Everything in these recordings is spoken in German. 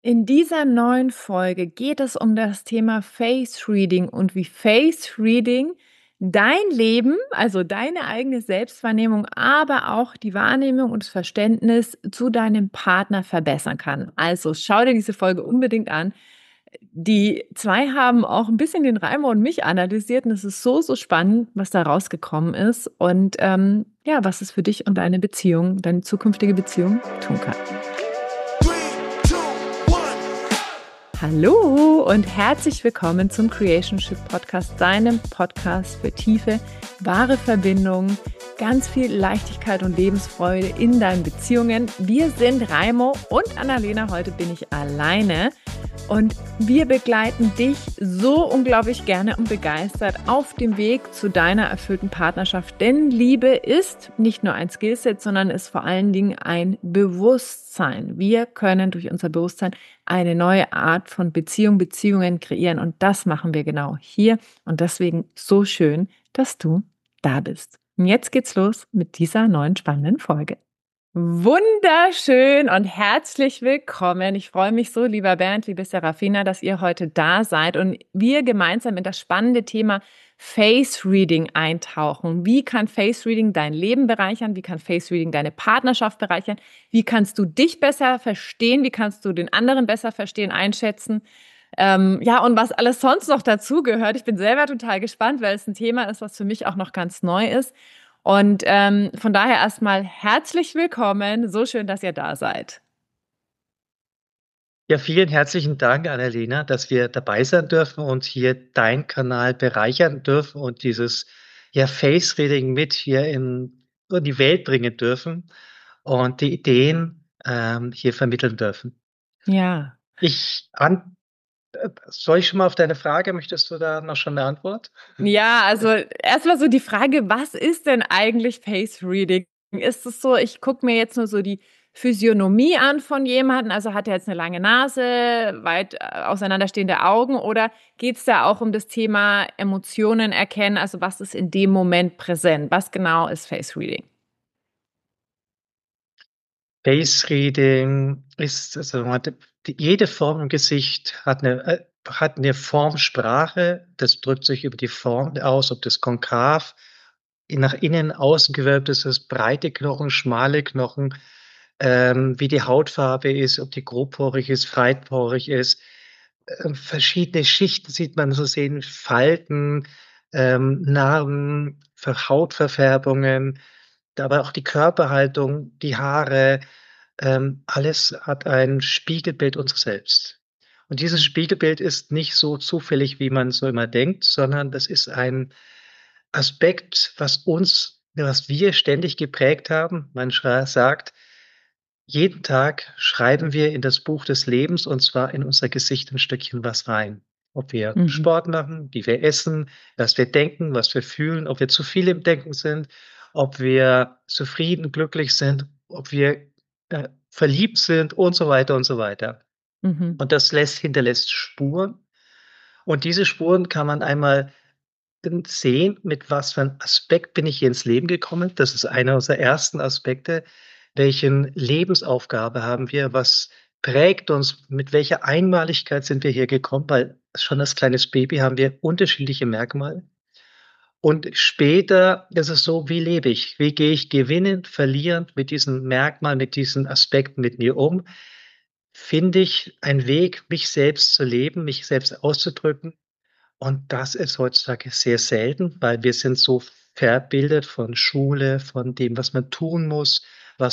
In dieser neuen Folge geht es um das Thema Face Reading und wie Face Reading dein Leben, also deine eigene Selbstwahrnehmung, aber auch die Wahrnehmung und das Verständnis zu deinem Partner verbessern kann. Also schau dir diese Folge unbedingt an. Die zwei haben auch ein bisschen den Raimo und mich analysiert und es ist so spannend, was da rausgekommen ist und ja, was es für dich und deine Beziehung, deine zukünftige Beziehung tun kann. Hallo und herzlich willkommen zum Creationship Podcast, deinem Podcast für tiefe, wahre Verbindungen, ganz viel Leichtigkeit und Lebensfreude in deinen Beziehungen. Wir sind Raimo und Annalena, heute bin ich alleine und wir begleiten dich so unglaublich gerne und begeistert auf dem Weg zu deiner erfüllten Partnerschaft, denn Liebe ist nicht nur ein Skillset, sondern ist vor allen Dingen ein Bewusstsein. Wir können durch unser Bewusstsein eine neue Art von Beziehungen kreieren und das machen wir genau hier und deswegen so schön, dass du da bist. Und jetzt geht's los mit dieser neuen spannenden Folge. Wunderschön und herzlich willkommen. Ich freue mich so, lieber Bernd, liebe Serafina, dass ihr heute da seid und wir gemeinsam in das spannende Thema Face Reading eintauchen. Wie kann Face Reading dein Leben bereichern? Wie kann Face Reading deine Partnerschaft bereichern? Wie kannst du dich besser verstehen? Wie kannst du den anderen besser verstehen, einschätzen? Ja, und was alles sonst noch dazugehört. Ich bin selber total gespannt, weil es ein Thema ist, was für mich auch noch ganz neu ist. Und von daher erstmal herzlich willkommen. So schön, dass ihr da seid. Ja, vielen herzlichen Dank, Annalena, dass wir dabei sein dürfen und hier deinen Kanal bereichern dürfen und dieses Face Reading mit hier in die Welt bringen dürfen und die Ideen hier vermitteln dürfen. Ja. Ich an Soll ich schon mal auf deine Frage, möchtest du da noch schon eine Antwort? Ja, also erstmal so die Frage, was ist denn eigentlich Face Reading? Ist es so, ich gucke mir jetzt nur so die Physiognomie an von jemandem, also hat er jetzt eine lange Nase, weit auseinanderstehende Augen oder geht es da auch um das Thema Emotionen erkennen, also was ist in dem Moment präsent? Was genau ist Face Reading? Face Reading ist also jede Form im Gesicht hat eine Formsprache. Das drückt sich über die Form aus, ob das konkav, nach innen außen gewölbt ist, das breite Knochen, schmale Knochen, wie die Hautfarbe ist, ob die grobporig ist, breitporig ist. Verschiedene Schichten sieht man so sehen, Falten, Narben, Hautverfärbungen, aber auch die Körperhaltung, die Haare, alles hat ein Spiegelbild unseres Selbst. Und dieses Spiegelbild ist nicht so zufällig, wie man so immer denkt, sondern das ist ein Aspekt, was wir ständig geprägt haben. Man sagt, jeden Tag schreiben wir in das Buch des Lebens, und zwar in unser Gesicht ein Stückchen was rein. Ob wir Mhm. Sport machen, wie wir essen, was wir denken, was wir fühlen, ob wir zu viel im Denken sind, ob wir zufrieden, glücklich sind, ob wir, verliebt sind und so weiter und so weiter. Mhm. Und das hinterlässt Spuren. Und diese Spuren kann man einmal sehen, mit was für 'n Aspekt bin ich hier ins Leben gekommen. Das ist einer unserer ersten Aspekte. Welchen Lebensaufgabe haben wir? Was prägt uns? Mit welcher Einmaligkeit sind wir hier gekommen? Weil schon als kleines Baby haben wir unterschiedliche Merkmale. Und später ist es so, wie lebe ich? Wie gehe ich gewinnend, verlierend mit diesen Merkmalen, mit diesen Aspekten mit mir um? Finde ich einen Weg, mich selbst zu leben, mich selbst auszudrücken? Und das ist heutzutage sehr selten, weil wir sind so verbildet von Schule, von dem, was man tun muss,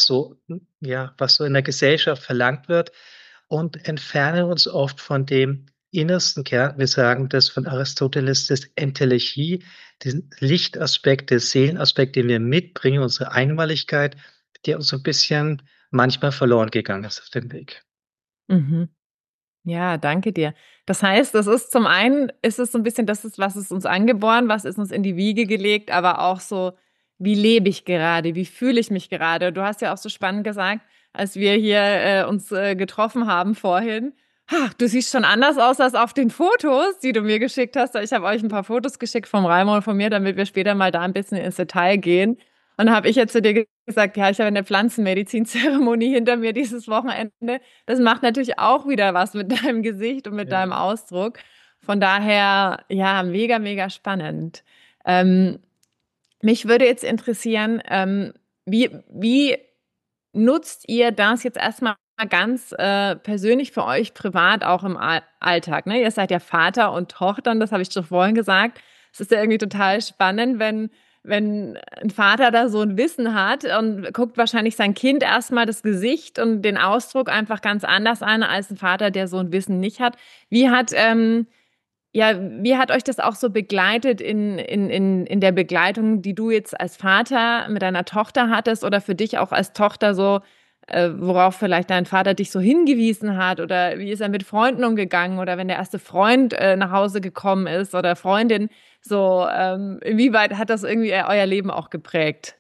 was so in der Gesellschaft verlangt wird und entfernen uns oft von dem innersten Kern. Wir sagen das von Aristoteles, das Entelechie, diesen Lichtaspekt, den Seelenaspekt, den wir mitbringen, unsere Einmaligkeit, der uns so 'n bisschen manchmal verloren gegangen ist auf dem Weg. Mhm. Ja, danke dir. Das heißt, das ist zum einen ist es so ein bisschen das ist was ist uns angeboren, was ist uns in die Wiege gelegt, aber auch so, wie lebe ich gerade, wie fühle ich mich gerade? Du hast ja auch so spannend gesagt, als wir hier, uns, getroffen haben vorhin: „Ha, du siehst schon anders aus als auf den Fotos, die du mir geschickt hast.“ Ich habe euch ein paar Fotos geschickt vom Raimo und von mir, damit wir später mal da ein bisschen ins Detail gehen. Und habe ich jetzt zu dir gesagt, ja, ich habe eine Pflanzenmedizin-Zeremonie hinter mir dieses Wochenende. Das macht natürlich auch wieder was mit deinem Gesicht und mit Ja. deinem Ausdruck. Von daher, ja, mega, mega spannend. Ähm, Mich würde jetzt interessieren, wie nutzt ihr das jetzt erstmal ganz persönlich für euch privat auch im Alltag? Ne? Ihr seid ja Vater und Tochter und das habe ich schon vorhin gesagt. Es ist ja irgendwie total spannend, wenn ein Vater da so ein Wissen hat und guckt wahrscheinlich sein Kind erstmal das Gesicht und den Ausdruck einfach ganz anders an als ein Vater, der so ein Wissen nicht hat. Wie hat wie hat euch das auch so begleitet in der Begleitung, die du jetzt als Vater mit deiner Tochter hattest oder für dich auch als Tochter so, worauf vielleicht dein Vater dich so hingewiesen hat oder wie ist er mit Freunden umgegangen oder wenn der erste Freund nach Hause gekommen ist oder Freundin, so inwieweit hat das irgendwie euer Leben auch geprägt?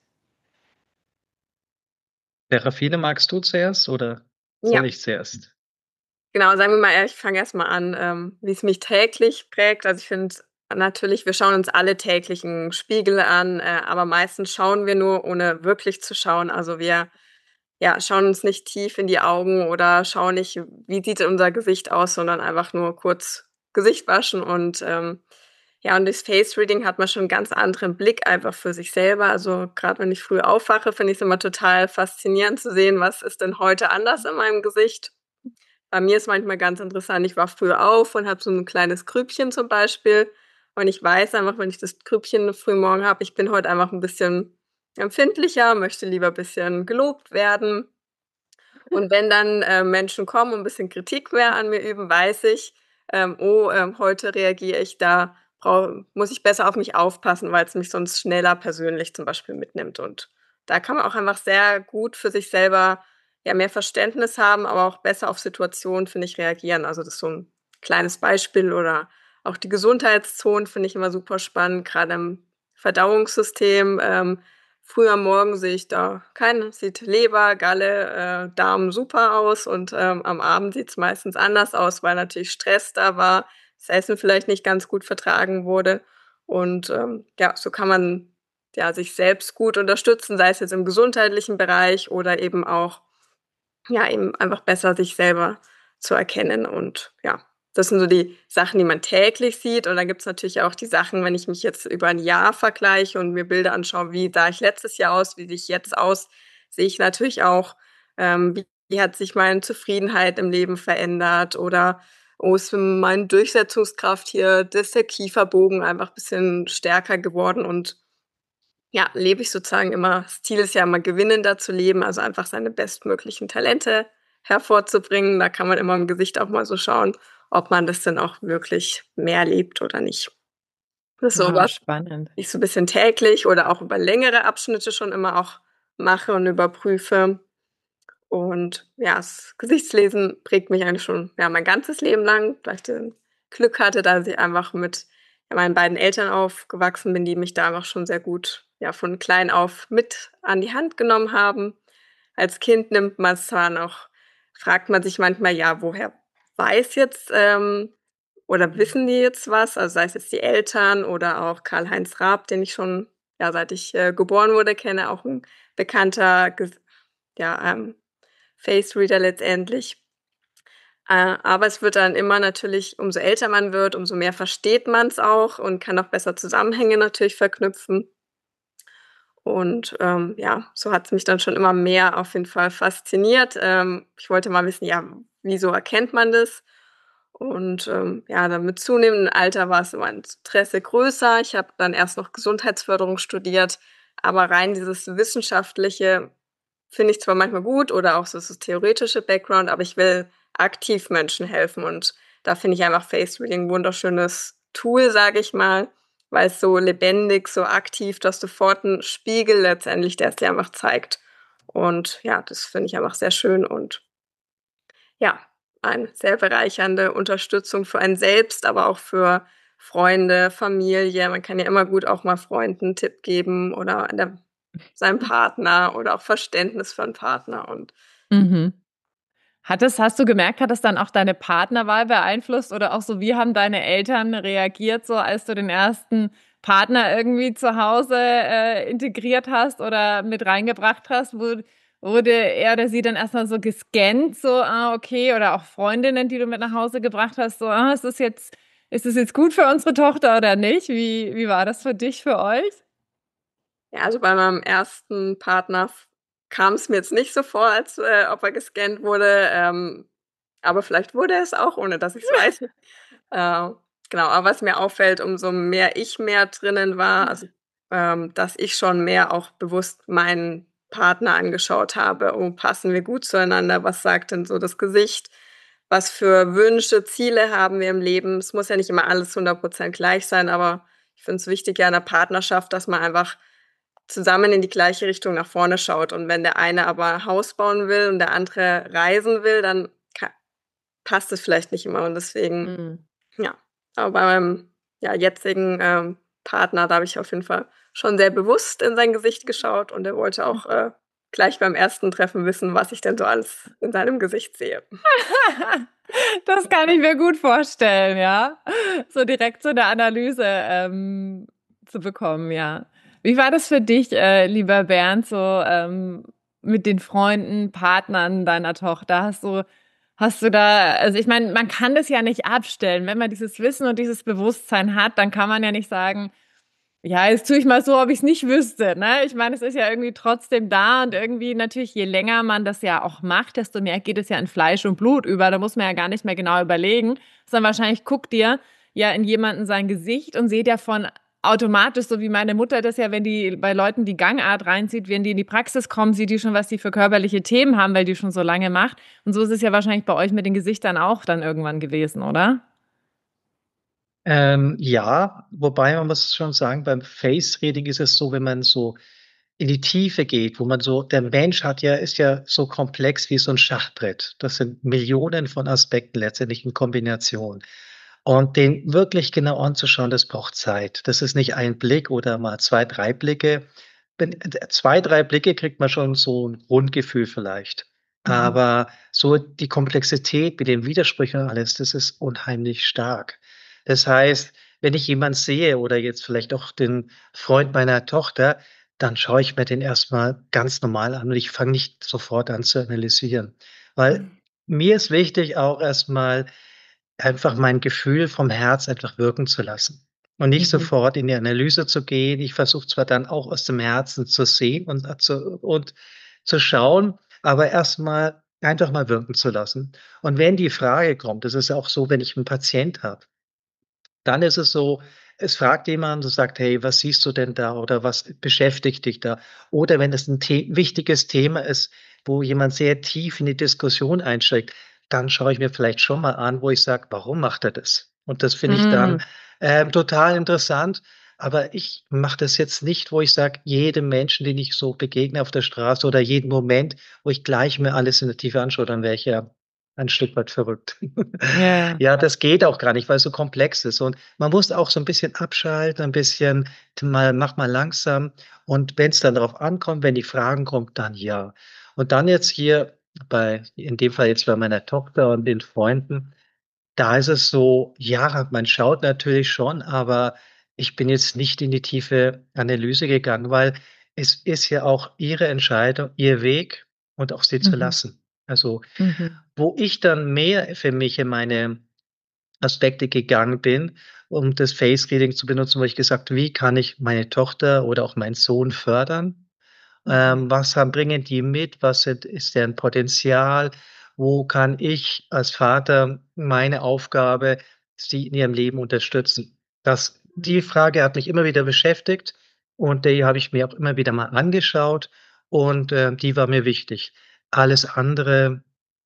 Serafine, magst du zuerst oder soll Ja, ich zuerst? genau, sagen wir mal, ich fange erst mal an, wie es mich täglich prägt. Also, ich finde natürlich, wir schauen uns alle täglich 'n Spiegel an, aber meistens schauen wir nur, ohne wirklich zu schauen. Also, wir, ja, schauen uns nicht tief in die Augen oder schauen nicht, wie sieht unser Gesicht aus, sondern einfach nur kurz Gesicht waschen und, ja, und durchs Face Reading hat man schon 'n ganz anderen Blick einfach für sich selber. Also, grad wenn ich früh aufwache, finde ich's immer total faszinierend zu sehen, was ist denn heute anders in meinem Gesicht. Bei mir ist manchmal ganz interessant, ich wache früh auf und habe so 'n kleines Grübchen zum Beispiel. Und ich weiß einfach, wenn ich das Grübchen früh morgen habe, ich bin heute einfach 'n bisschen empfindlicher, möchte lieber bisschen gelobt werden. Und wenn dann, Menschen kommen und 'n bisschen Kritik mehr an mir üben, weiß ich, „Oh, heute reagiere ich da muss ich besser auf mich aufpassen, weil's mich sonst schneller persönlich zum Beispiel mitnimmt.“ Und da kann man auch einfach sehr gut für sich selber, ja, mehr Verständnis haben, aber auch besser auf Situationen, finde ich, reagieren. Also, das ist so 'n kleines Beispiel oder auch die Gesundheitszonen finde ich immer super spannend, grade im Verdauungssystem. Früh am Morgen sehe ich da sieht Leber, Galle, Darm super aus und, am Abend sieht's meistens anders aus, weil natürlich Stress da war, das Essen vielleicht nicht ganz gut vertragen wurde. Und, ja, so kann man, ja, sich selbst gut unterstützen, sei es jetzt im gesundheitlichen Bereich oder eben auch, ja, eben einfach besser sich selber zu erkennen und ja, das sind so die Sachen, die man täglich sieht und dann gibt's natürlich auch die Sachen, wenn ich mich jetzt über 'n Jahr vergleiche und mir Bilder anschaue, wie sah ich letztes Jahr aus, wie sehe ich jetzt aus, sehe ich natürlich auch, wie hat sich meine Zufriedenheit im Leben verändert oder, oh, ist meine Durchsetzungskraft hier, da ist der Kieferbogen einfach bisschen stärker geworden und ja, lebe ich sozusagen immer das Ziel ist ja immer gewinnender zu leben, also einfach seine bestmöglichen Talente hervorzubringen. Da kann man immer im Gesicht auch mal so schauen, ob man das denn auch wirklich mehr lebt oder nicht. Das ist so Wow, was, spannend. ich so 'n bisschen täglich oder auch über längere Abschnitte schon immer auch mache und überprüfe. Und ja, das Gesichtslesen prägt mich eigentlich schon, ja, mein ganzes Leben lang, weil ich den Glück hatte, dass ich einfach mit, ja, meinen beiden Eltern aufgewachsen bin, die mich da einfach schon sehr gut, ja, von klein auf mit an die Hand genommen haben. Als Kind nimmt man's zwar noch fragt man sich manchmal: „Ja, woher weiß jetzt, oder wissen die jetzt was?“ Also, sei es jetzt die Eltern oder auch Karl-Heinz Raab, den ich schon, ja, seit ich, geboren wurde, kenne, auch 'n bekannter ja, Face Reader letztendlich. Aber es wird dann immer natürlich umso älter man wird, umso mehr versteht man's auch und kann auch besser Zusammenhänge natürlich verknüpfen. Und, ja, so hat's mich dann schon immer mehr auf jeden Fall fasziniert. Ich wollte mal wissen, ja, wieso erkennt man das? Und, ja, dann mit zunehmendem Alter war es mein Interesse größer. Ich habe dann erst noch Gesundheitsförderung studiert, aber rein dieses Wissenschaftliche finde ich zwar manchmal gut oder auch so das theoretische Background, aber ich will aktiv Menschen helfen und da finde ich einfach Face Reading 'n wunderschönes Tool, sage ich mal, weil's so lebendig, so aktiv, du hast sofort 'n Spiegel letztendlich, der's dir einfach zeigt. Und ja, das finde ich einfach sehr schön und ja, eine sehr bereichernde Unterstützung für einen selbst, aber auch für Freunde, Familie. Man kann ja immer gut auch mal Freunden 'n Tipp geben oder seinem Partner oder auch Verständnis für 'n Partner und Mhm. Hast du gemerkt, hat das dann auch deine Partnerwahl beeinflusst oder auch so, wie haben deine Eltern reagiert, so als du den ersten Partner irgendwie zu Hause integriert hast oder mit reingebracht hast, wurde er oder sie dann erstmal so gescannt, so, okay, oder auch Freundinnen, die du mit nach Hause gebracht hast, so, ist das jetzt gut für unsere Tochter oder nicht? Wie war das für dich, für euch? Ja, also bei meinem ersten Partner kam es mir jetzt nicht so vor, als, ob er gescannt wurde, aber vielleicht wurde er es auch, ohne dass ich's weiß. Äh, genau, aber was mir auffällt, umso mehr ich mehr drinnen war, also, dass ich schon mehr auch bewusst meinen Partner angeschaut habe: „Oh, passen wir gut zueinander? Was sagt denn so das Gesicht? Was für Wünsche, Ziele haben wir im Leben?“ Es muss ja nicht immer alles 100% gleich sein, aber ich finde es wichtig ja in 'ner Partnerschaft, dass man einfach zusammen in die gleiche Richtung nach vorne schaut. Und wenn der eine aber Haus bauen will und der andere reisen will, dann ka passt es vielleicht nicht immer und deswegen Mhm. ja. Aber bei meinem, ja, jetzigen, Partner, da habe ich auf jeden Fall schon sehr bewusst in sein Gesicht geschaut und er wollte auch, gleich beim ersten Treffen wissen, was ich denn so alles in seinem Gesicht sehe. Das kann ich mir gut vorstellen, ja. So direkt so eine Analyse zu bekommen, ja. Wie war das für dich, lieber Bernd, so mit den Freunden, Partnern deiner Tochter? Hast du da, also ich meine, man kann das ja nicht abstellen. Wenn man dieses Wissen und dieses Bewusstsein hat, dann kann man ja nicht sagen, ja, jetzt tue ich mal so, ob ich es nicht wüsste, ne? Ich meine, es ist ja irgendwie trotzdem da und irgendwie natürlich, je länger man das ja auch macht, desto mehr geht es ja in Fleisch und Blut über. Da muss man ja gar nicht mehr genau überlegen, sondern wahrscheinlich guckt ihr ja in jemanden sein Gesicht und seht ja von automatisch, so wie meine Mutter das ja, wenn die bei Leuten die Gangart reinzieht, wenn die in die Praxis kommen, sieht die schon, was die für körperliche Themen haben, weil die schon so lange macht. Und so ist es ja wahrscheinlich bei euch mit den Gesichtern auch dann irgendwann gewesen, oder? Ja, wobei man muss schon sagen, beim Face Reading ist es so, wenn man so in die Tiefe geht, wo man so der Mensch ist ja so komplex wie so 'n Schachbrett. Das sind Millionen von Aspekten letztendlich in Kombination. Und den wirklich genau anzuschauen, das braucht Zeit. Das ist nicht ein Blick oder mal 2, 3 Blicke. Wenn 2, 3 Blicke kriegt man schon so 'n Grundgefühl vielleicht. Mhm. Aber so die Komplexität mit den Widersprüchen und alles, das ist unheimlich stark. Das heißt, wenn ich jemand sehe oder jetzt vielleicht auch den Freund meiner Tochter, dann schaue ich mir den erst mal ganz normal an und ich fange nicht sofort an zu analysieren. Weil mir ist wichtig, auch erst mal einfach mein Gefühl vom Herz einfach wirken zu lassen und nicht Mhm. sofort in die Analyse zu gehen. Ich versuche zwar dann auch aus dem Herzen zu sehen und zu schauen, aber erst mal einfach mal wirken zu lassen. Und wenn die Frage kommt, das ist ja auch so, wenn ich 'n Patient habe, dann ist es so, es fragt jemand und sagt: „Hey, was siehst du denn da oder was beschäftigt dich da?“ Oder wenn es 'n wichtiges Thema ist, wo jemand sehr tief in die Diskussion einsteigt, dann schaue ich mir vielleicht schon mal an, wo ich sage: „Warum macht er das?“ Und das finde ich dann, Mhm. total interessant. Aber ich mache das jetzt nicht, wo ich sage, jedem Menschen, den ich so begegne auf der Straße oder jeden Moment, wo ich gleich mir alles in der Tiefe anschaue, dann wäre ich ja ein Stück weit verrückt. Ja. Ja, das geht auch gar nicht, weil's so komplex ist und man muss auch so 'n bisschen abschalten, ein bisschen mach mal langsam und wenn's dann drauf ankommt, wenn die Fragen kommen, dann ja. Und dann jetzt hier in dem Fall jetzt bei meiner Tochter und den Freunden, da ist es so, ja, man schaut natürlich schon, aber ich bin jetzt nicht in die tiefe Analyse gegangen, weil es ist ja auch ihre Entscheidung, ihr Weg und auch sie zu Mhm. lassen. Also, Mhm. wo ich dann mehr für mich in meine Aspekte gegangen bin, um das Face Reading zu benutzen, wo ich gesagt: „Wie kann ich meine Tochter oder auch meinen Sohn fördern? Mhm. Was haben bringen die mit? Was ist deren Potenzial? Wo kann ich als Vater meine Aufgabe, sie in ihrem Leben unterstützen?“ Die Frage hat mich immer wieder beschäftigt und die habe ich mir auch immer wieder mal angeschaut und, die war mir wichtig. Alles andere,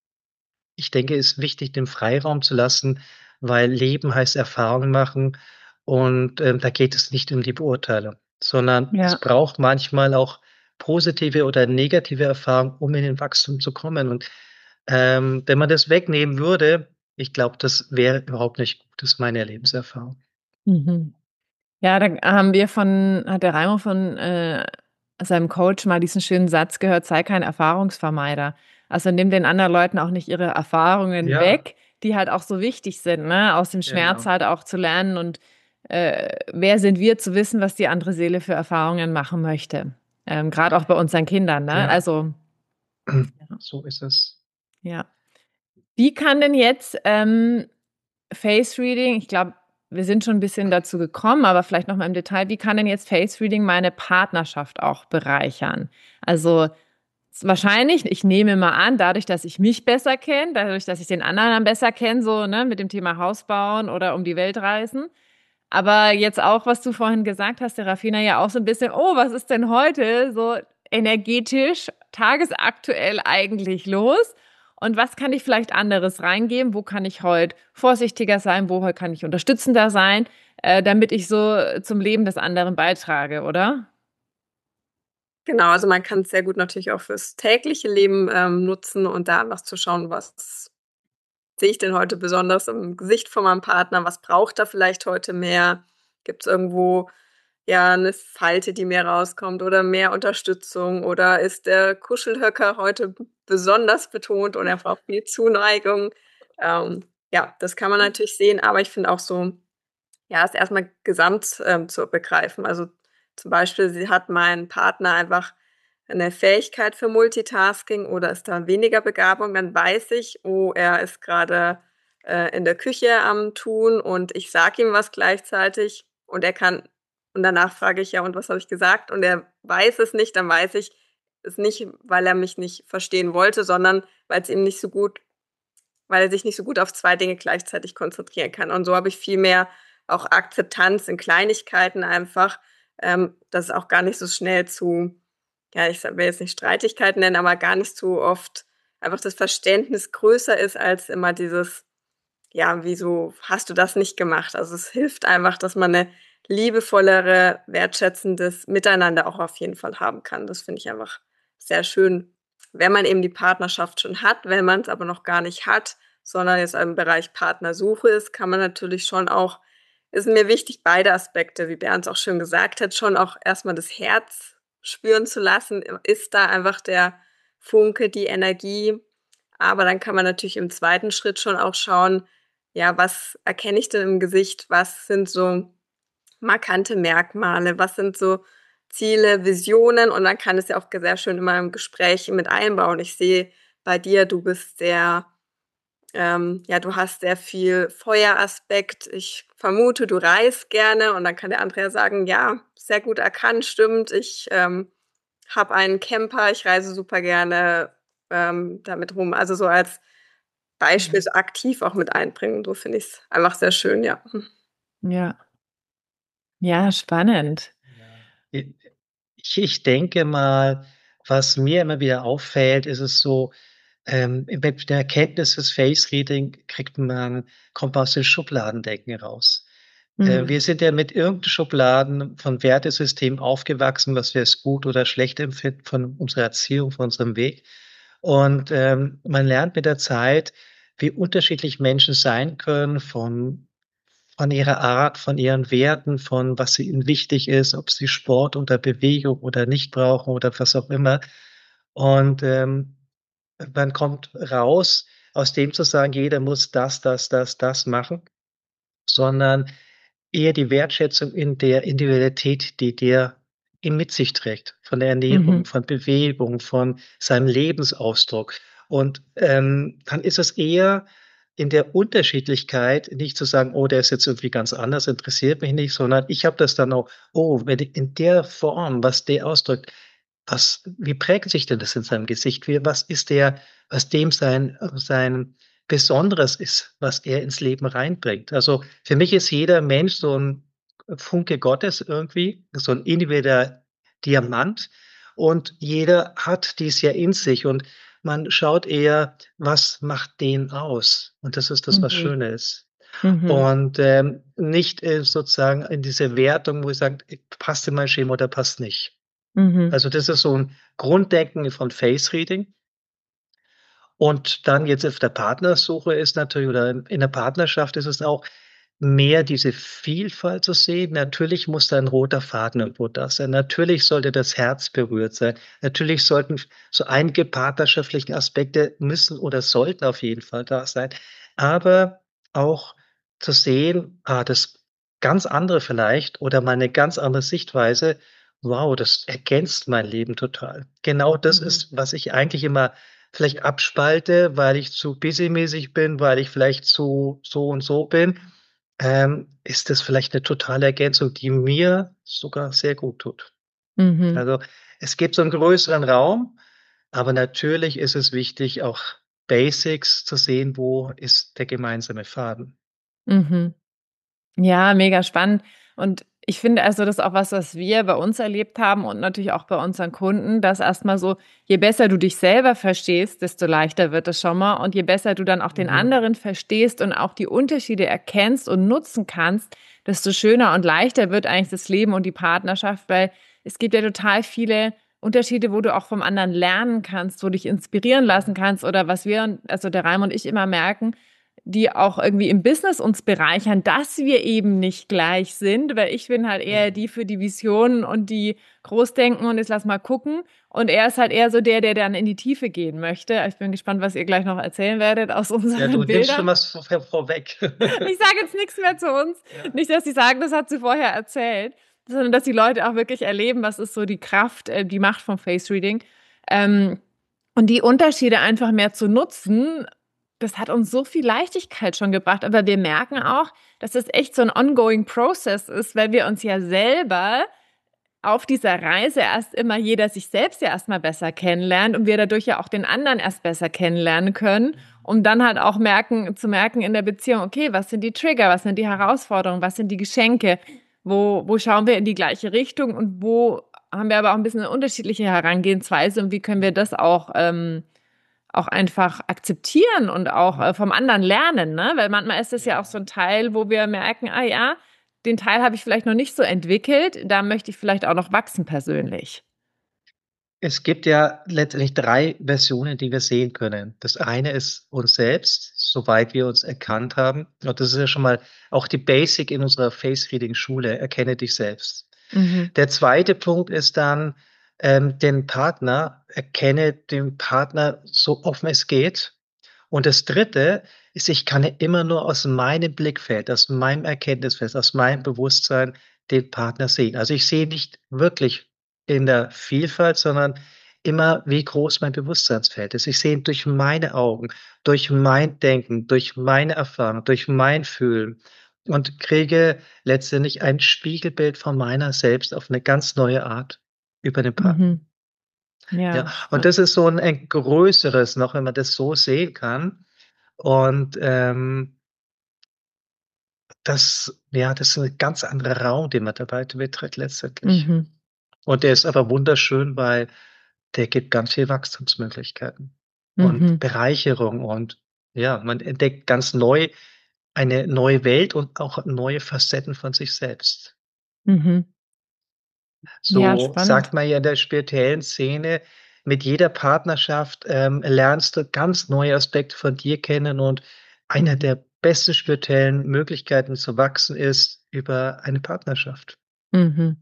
ich denke, ist wichtig, den Freiraum zu lassen, weil Leben heißt Erfahrung machen und, da geht es nicht um die Beurteilung, sondern es Ja. braucht manchmal auch positive oder negative Erfahrungen, um in den Wachstum zu kommen. Und, wenn man das wegnehmen würde, ich glaube, das wäre überhaupt nicht gut. Das ist meine Lebenserfahrung. Mhm. Ja, da haben wir hat der Raimo von, seinem Coach mal diesen schönen Satz gehört: „Sei kein Erfahrungsvermeider.“ Also, nimm den anderen Leuten auch nicht ihre Erfahrungen Ja, weg, die halt auch so wichtig sind, ne, aus dem Schmerz genau. halt auch zu lernen und wer sind wir zu wissen, was die andere Seele für Erfahrungen machen möchte. Grad auch bei unseren Kindern, ne? Ja. Also ja. So ist es. Ja. Wie kann denn jetzt, Face Reading ich glaube, wir sind schon 'n bisschen dazu gekommen, aber vielleicht noch mal im Detail, wie kann denn jetzt Face Reading meine Partnerschaft auch bereichern? Also, wahrscheinlich, ich nehme mal an, dadurch, dass ich mich besser kenne, dadurch, dass ich den anderen dann besser kenne, so, ne, mit dem Thema Haus bauen oder um die Welt reisen. Aber jetzt auch, was du vorhin gesagt hast, Serafina, ja auch so ein bisschen: „Oh, was ist denn heute so energetisch, tagesaktuell eigentlich los? Und was kann ich vielleicht anderes reingeben? Wo kann ich heute vorsichtiger sein? Wo kann ich unterstützender sein, damit ich so zum Leben des anderen beitrage“, oder? Genau, also man kann es sehr gut natürlich auch fürs tägliche Leben, nutzen und da einfach zu schauen, was sehe ich denn heute besonders im Gesicht von meinem Partner? Was braucht er vielleicht heute mehr? Gibt's irgendwo, ja, 'ne Falte, die mehr rauskommt oder mehr Unterstützung oder ist der Kuschelhöcker heute besonders betont und er braucht viel Zuneigung? Ja, das kann man natürlich sehen, aber ich finde auch so, ja, es erst mal gesamt, zu begreifen. Also, zum Beispiel, sie hat mein Partner einfach eine Fähigkeit für Multitasking oder ist da weniger Begabung, dann weiß ich, oh, er ist grade, in der Küche am Tun und ich sage ihm was gleichzeitig und er kann und danach frage ich: „Ja, und was habe ich gesagt?“ Und er weiß es nicht, dann weiß ich, ist nicht, weil er mich nicht verstehen wollte, sondern weil's ihm nicht so gut weil er sich nicht so gut auf 2 Dinge gleichzeitig konzentrieren kann. Und so habe ich viel mehr auch Akzeptanz in Kleinigkeiten einfach, dass es auch gar nicht so schnell zu, ja, ich will jetzt nicht Streitigkeiten nennen, aber gar nicht so oft einfach das Verständnis größer ist als immer dieses: „Ja, wieso hast du das nicht gemacht?“ Also, es hilft einfach, dass man 'ne liebevollere, wertschätzendes Miteinander auch auf jeden Fall haben kann. Das finde ich einfach sehr schön, wenn man eben die Partnerschaft schon hat. Wenn man's aber noch gar nicht hat, sondern jetzt im Bereich Partnersuche ist, kann man natürlich schon auch ist mir wichtig, beide Aspekte, wie Bernd auch schön gesagt hat, schon auch erst mal das Herz spüren zu lassen. Ist da einfach der Funke, die Energie? Aber dann kann man natürlich im zweiten Schritt schon auch schauen, ja, was erkenne ich denn im Gesicht? Was sind so markante Merkmale? Was sind so Ziele, Visionen? Und dann kann es ja auch sehr schön in meinem Gespräch mit einbauen. Ich sehe bei dir, du bist sehr ja, du hast sehr viel Feueraspekt. Ich vermute, du reist gerne und dann kann der andere ja sagen: „Ja, sehr gut erkannt, stimmt. Ich, habe einen Camper, ich reise super gerne, damit rum.“ Also, so als Beispiel Mhm. so aktiv auch mit einbringen. So finde ich's einfach sehr schön, ja. Ja. Ja, spannend. Ja. Ich denke mal, was mir immer wieder auffällt, ist es so, mit der Erkenntnis des Face Reading kommt man aus den Schubladendenken raus. Mhm. Wir sind ja mit irgend Schubladen von Wertesystemen aufgewachsen, was wir als gut oder schlecht empfinden von unserer Erziehung, von unserem Weg. Und, man lernt mit der Zeit, wie unterschiedlich Menschen sein können von ihrer Art, von ihren Werten, von was ihnen wichtig ist, ob sie Sport oder Bewegung oder nicht brauchen oder was auch immer. Und, man kommt raus aus dem zu sagen, jeder muss das machen, sondern eher die Wertschätzung in der Individualität, die der in mit sich trägt, von der Mhm. Ernährung, von Bewegung, von seinem Lebensausdruck. Und, dann ist es eher in der Unterschiedlichkeit nicht zu sagen: „Oh, der ist jetzt irgendwie ganz anders, interessiert mich nicht“, sondern ich habe das dann auch: „Oh, wenn in der Form, was der ausdrückt, wie prägt sich denn das in seinem Gesicht? Was ist was dem sein Besonderes ist, was er ins Leben reinbringt?“ Also, für mich ist jeder Mensch so 'n Funke Gottes irgendwie, so 'n individueller Diamant und jeder hat dies ja in sich und man schaut eher, was macht den aus? Und das ist das, was Mhm. schön ist. Mhm. Und, nicht, sozusagen in diese Wertung, wo ich sage: „Passt in mein Schema oder passt nicht.“ Mhm. Also, das ist so 'n Grunddenken von Face Reading. Und dann jetzt auf der Partnersuche ist natürlich oder in der Partnerschaft ist es auch mehr diese Vielfalt zu sehen. Natürlich muss da 'n roter Faden irgendwo da sein. Natürlich sollte das Herz berührt sein. Natürlich sollten so einige partnerschaftliche Aspekte müssen oder sollten auf jeden Fall da sein. Aber auch zu sehen, das ganz andere vielleicht oder mal 'ne ganz andere Sichtweise. Wow, das ergänzt mein Leben total. Genau das Mhm. ist, was ich eigentlich immer vielleicht abspalte, weil ich zu busymäßig bin, weil ich vielleicht zu so und so bin, ist das vielleicht 'ne totale Ergänzung, die mir sogar sehr gut tut. Mhm. Also, es gibt so 'n größeren Raum, aber natürlich ist es wichtig, auch Basics zu sehen, wo ist der gemeinsame Faden. Mhm. Ja, mega spannend. Und ich finde also, das ist auch was, was wir bei uns erlebt haben und natürlich auch bei unseren Kunden, dass erstmal so, je besser du dich selber verstehst, desto leichter wird es schon mal. Und je besser du dann auch den Mhm. anderen verstehst und auch die Unterschiede erkennst und nutzen kannst, desto schöner und leichter wird eigentlich das Leben und die Partnerschaft, weil es gibt ja total viele Unterschiede, wo du auch vom anderen lernen kannst, wo du dich inspirieren lassen Ja. kannst oder was wir, also der Reim und ich immer merken, die auch irgendwie im Business uns bereichern, dass wir eben nicht gleich sind, weil ich bin halt eher Mhm. die für die Visionen und die Großdenken und jetzt lass mal gucken. Und er ist halt eher so der, der dann in die Tiefe gehen möchte. Ich bin gespannt, was ihr gleich noch erzählen werdet aus Ja, du unseren nimmst schon Bildern. was vorweg. Ich sage jetzt nichts mehr zu uns. Ja. Nicht, dass sie sagen, das hat sie vorher erzählt, sondern dass die Leute auch wirklich erleben, was ist so die Kraft, die Macht vom Face Reading. Ähm, und die Unterschiede einfach mehr zu nutzen, das hat uns so viel Leichtigkeit schon gebracht. Aber wir merken Mhm. auch, dass das echt so ein ongoing Process ist, weil wir uns ja selber auf dieser Reise erst immer jeder sich selbst ja erstmal besser kennenlernt und wir dadurch ja auch den anderen erst besser kennenlernen können, um dann halt auch zu merken in der Beziehung, okay, was sind die Trigger, was sind die Herausforderungen, was sind die Geschenke, wo schauen wir in die gleiche Richtung und wo haben wir aber auch ein bisschen eine unterschiedliche Herangehensweise und wie können wir das auch einfach akzeptieren und auch Mhm. vom anderen lernen, ne? Weil manchmal ist es ja auch Ja. so ein Teil, wo wir merken, ah ja, den Teil habe ich vielleicht noch nicht so entwickelt, da möchte ich vielleicht auch noch wachsen persönlich. Es gibt ja letztendlich 3 Versionen, die wir sehen können. Das eine ist uns selbst, soweit wir uns erkannt haben. Und das ist ja schon mal auch die Basic in unserer Face-Reading-Schule: Erkenne dich selbst. Mhm. Der zweite Punkt ist dann, den Partner. Erkenne den Partner so offen es geht. Und das Dritte ist, ich kann ja immer nur aus meinem Blickfeld, aus meinem Erkenntnisfeld, aus meinem Bewusstsein den Partner sehen. Also, ich sehe nicht wirklich in der Vielfalt, sondern immer, wie groß mein Bewusstseinsfeld ist. Ich sehe ihn durch meine Augen, durch mein Denken, durch meine Erfahrung, durch mein Fühlen und kriege letztendlich ein Spiegelbild von meiner selbst auf 'ne ganz neue Art über den Partner. Mhm. Ja, Ja, und spannend. das ist so 'n größeres noch, wenn man das so sehen kann. Und, das ist 'n ganz anderer Raum, den man dabei betritt letztendlich. Mhm. Und der ist aber wunderschön, weil der gibt ganz viel Wachstumsmöglichkeiten und Mhm. Bereicherung und ja, man entdeckt ganz neu eine neue Welt und auch neue Facetten von sich selbst. Mhm. Ja, So sagt spannend. man ja in der spirituellen Szene, mit jeder Partnerschaft, lernst du ganz neue Aspekte von dir kennen und einer Mhm. der besten spirituellen Möglichkeiten zu wachsen ist über eine Partnerschaft. Mhm.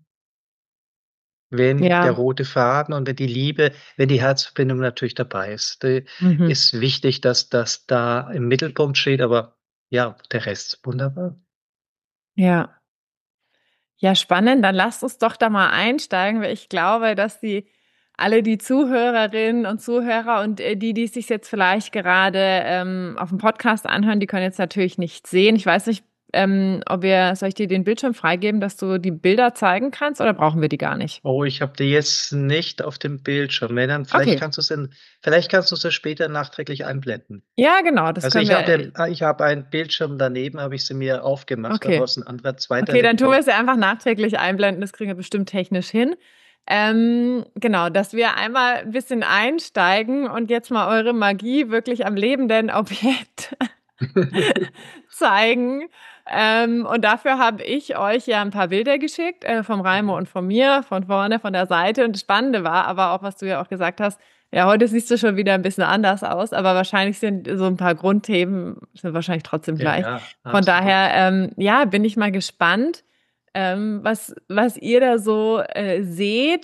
Wenn der Ja. rote Faden und wenn die Herzverbindung natürlich dabei ist. Mhm. Ist wichtig, dass das da im Mittelpunkt steht, aber ja, der Rest ist wunderbar. Ja. Ja, spannend. Dann lasst uns doch da mal einsteigen, weil ich glaube, dass die Zuhörerinnen und Zuhörer und die sich jetzt vielleicht gerade auf dem Podcast anhören, die können jetzt natürlich nicht sehen. Ich weiß nicht, soll ich dir den Bildschirm freigeben, dass du die Bilder zeigen kannst oder brauchen wir die gar nicht? Oh, ich habe die jetzt nicht auf dem Bildschirm. Wenn dann Okay. vielleicht kannst du's ja später nachträglich einblenden. Ja, genau, das Also, können wir. ich habe einen Bildschirm daneben, habe ich sie mir aufgemacht, Okay. daraus 'n anderer zweiter Okay, dann tun wir gekommen. es ja einfach nachträglich einblenden, das kriegen wir bestimmt technisch hin. Genau, dass wir einmal ein bisschen einsteigen und jetzt mal eure Magie wirklich am lebenden Objekt zeigen. Und dafür habe ich euch ja ein paar Bilder geschickt, vom Raimo Mhm. und von mir, von vorne, von der Seite. Und das Spannende war aber auch, was du ja auch gesagt hast, ja, heute siehst du schon wieder ein bisschen anders aus, aber wahrscheinlich sind so ein paar Grundthemen sind wahrscheinlich trotzdem Ja, gleich. ja, Von absolut. daher, ja, bin ich mal gespannt, was ihr da so seht,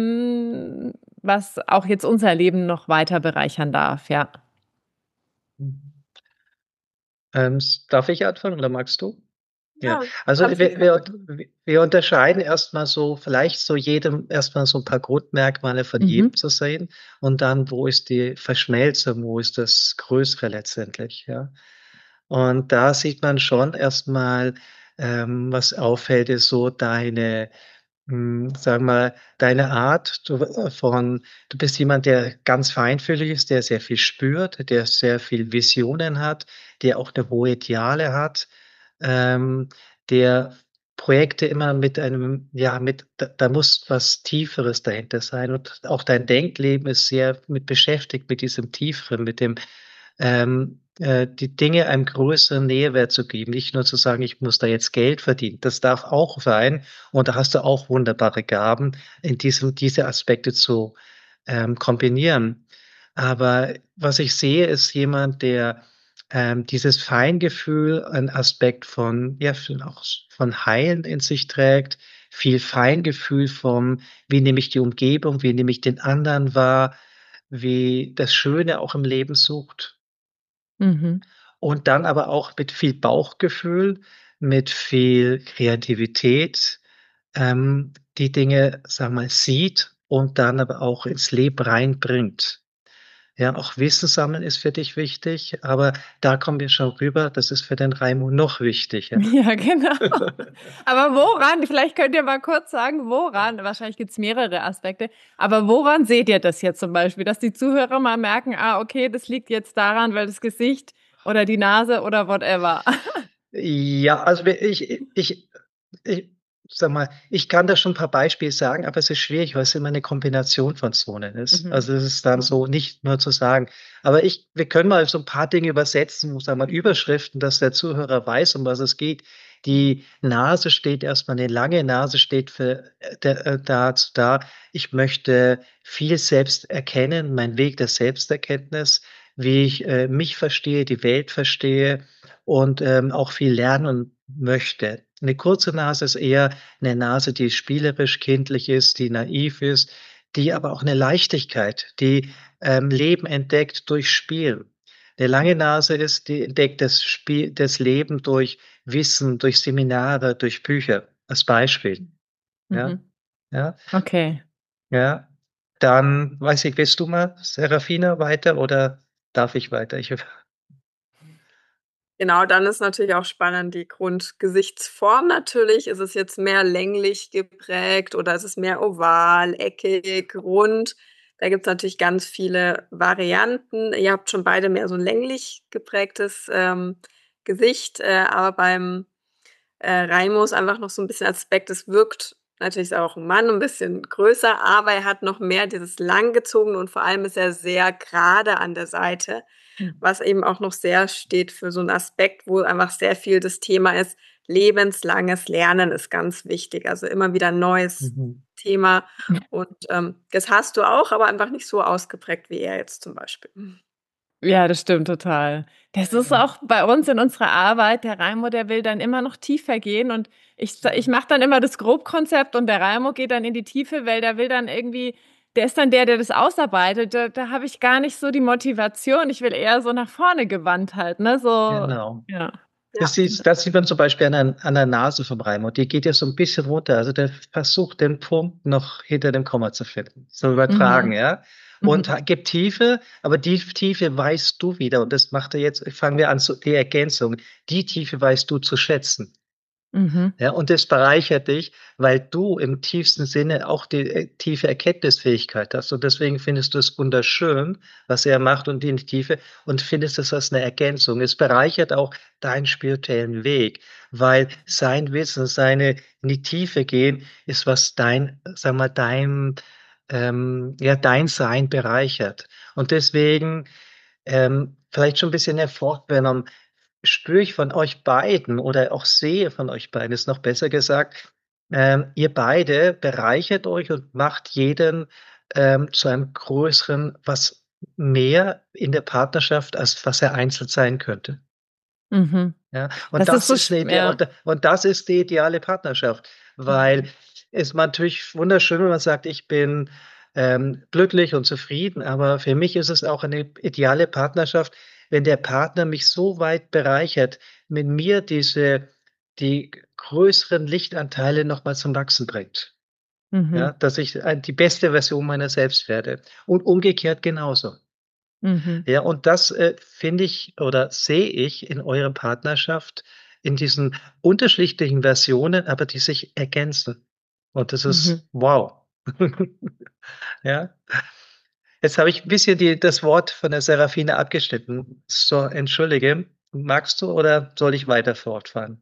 was auch jetzt unser Leben noch weiter bereichern darf, ja. Mhm. Darf ich anfangen oder magst du? Ja, Ja, also ganz viele. wir unterscheiden erstmal so vielleicht so jedem erstmal so ein paar Grundmerkmale von Mhm. jedem zu sehen und dann, wo ist die Verschmelzung, wo ist das Größere letztendlich, ja? Und da sieht man schon erstmal, was auffällt, ist so deine sagen wir, deine Art, du bist jemand, der ganz feinfühlig ist, der sehr viel spürt, der sehr viel Visionen hat, der auch 'ne hohe Ideale hat, der Projekte immer mit einem ja, mit da muss was Tieferes dahinter sein und auch dein Denkleben ist sehr mit beschäftigt mit diesem Tieferen, mit dem, die Dinge einem größeren Nährwert zu geben, nicht nur zu sagen: „Ich muss da jetzt Geld verdienen.“ Das darf auch sein, und da hast du auch wunderbare Gaben, in diese Aspekte zu, kombinieren. Aber was ich sehe, ist jemand, der, dieses Feingefühl, ein Aspekt von ja, auch von Heilen in sich trägt, viel Feingefühl vom: „Wie nehme ich die Umgebung, wie nehme ich den anderen wahr?“ Wie das Schöne auch im Leben sucht. Mhm. Und dann aber auch mit viel Bauchgefühl, mit viel Kreativität, die Dinge, sagen wir mal, sieht und dann aber auch ins Leben reinbringt. Ja, auch Wissen sammeln ist für dich wichtig, aber da kommen wir schon rüber, das ist für den Raimo noch wichtiger. Ja, genau. Aber woran vielleicht könnt ihr mal kurz sagen, woran wahrscheinlich gibt's mehrere Aspekte, aber woran seht ihr das jetzt zum Beispiel, dass die Zuhörer mal merken: „Ah, okay, das liegt jetzt daran, weil das Gesicht oder die Nase oder whatever.“ Ja, also ich sage mal, ich kann da schon 'n paar Beispiele sagen, aber es ist schwierig, weil es immer 'ne Kombination von Zonen ist. Mhm. Also, es ist dann so nicht nur zu sagen. Aber wir können mal so 'n paar Dinge übersetzen, sagen wir mal Überschriften, dass der Zuhörer weiß, um was es geht. Die Nase steht erst mal 'ne lange Nase steht für, dazu da: „Ich möchte viel selbst erkennen, meinen Weg der Selbsterkenntnis, wie ich, mich verstehe, die Welt verstehe und, auch viel lernen möchte.“ 'Ne kurze Nase ist eher 'ne Nase, die spielerisch, kindlich ist, die naiv ist, die aber auch 'ne Leichtigkeit, die, Leben entdeckt durch Spiel. 'Ne lange Nase ist, die entdeckt das Leben durch Wissen, durch Seminare, durch Bücher, als Beispiel, ja? Mhm. Ja, Okay. ja. Dann weiß ich, willst du mal, Serafina, weiter oder darf ich weiter? Ich Genau, dann ist natürlich auch spannend die Grundgesichtsform natürlich. Ist es jetzt mehr länglich geprägt oder ist es mehr oval, eckig, rund? Da gibt's natürlich ganz viele Varianten. Ihr habt schon beide mehr so 'n länglich geprägtes, Gesicht, aber beim, Raimo ist einfach noch so 'n bisschen Aspekt, es wirkt natürlich ist er auch 'n Mann, 'n bisschen größer, aber er hat noch mehr dieses Langgezogene und vor allem ist er sehr grade an der Seite, Mhm. was eben auch noch sehr steht für so 'n Aspekt, wo einfach sehr viel das Thema ist, lebenslanges Lernen ist ganz wichtig, also immer wieder 'n neues mhm. Thema und, das hast du auch, aber einfach nicht so ausgeprägt wie er jetzt zum Beispiel. Ja, das stimmt total. Das ist Ja, auch bei uns in unserer Arbeit. Der Raimo, der will dann immer noch tiefer gehen und ich mache dann immer das Grobkonzept und der Raimo geht dann in die Tiefe, weil der will dann irgendwie der ist dann der, der das ausarbeitet. Da habe ich gar nicht so die Motivation. Ich will eher so nach vorne gewandt halt, ne, so genau. ja. Ja, Das sieht man zum Beispiel an der Nase vom Raimund. Die geht ja so 'n bisschen runter. Also, der versucht, den Punkt noch hinter dem Komma zu finden, so übertragen, Mhm. ja? Und Mhm. gibt Tiefe, aber die Tiefe weißt du wieder und das macht er jetzt fangen wir an zu die Ergänzung. Die Tiefe weißt du zu schätzen. Mhm. Ja, und das bereichert dich, weil du im tiefsten Sinne auch die, tiefe Erkenntnisfähigkeit hast. Und deswegen findest du es wunderschön, was er macht und die Tiefe und findest es als 'ne Ergänzung. Es bereichert auch deinen spirituellen Weg, weil sein Wissen, seine in die Tiefe gehen, ist, was dein sage mal, ja, dein Sein bereichert. Und deswegen, vielleicht schon 'n bisschen hervorgenommen spüre ich von euch beiden oder auch sehe von euch beiden, ist noch besser gesagt, ihr beide bereichert euch und macht jeden, zu einem größeren was mehr in der Partnerschaft, als was er einzeln sein könnte. Mhm. Ja, und Das ist das so ist sch 'ne ja. und das ist die ideale Partnerschaft, weil es natürlich wunderschön, wenn man sagt: „Ich bin, glücklich und zufrieden“, aber für mich ist es auch eine ideale Partnerschaft, wenn der Partner mich so weit bereichert, mit mir diese die größeren Lichtanteile noch mal zum Wachsen bringt. Ja, Mhm. dass ich, die beste Version meiner selbst werde und umgekehrt genauso. Mhm. Ja, und das, finde ich oder sehe ich in eurer Partnerschaft in diesen unterschiedlichen Versionen, aber die sich ergänzen. Und das Mhm. ist wow. Ja. Jetzt habe ich 'n bisschen das Wort von der Seraphine abgeschnitten. So, entschuldige. Magst du oder soll ich weiter fortfahren?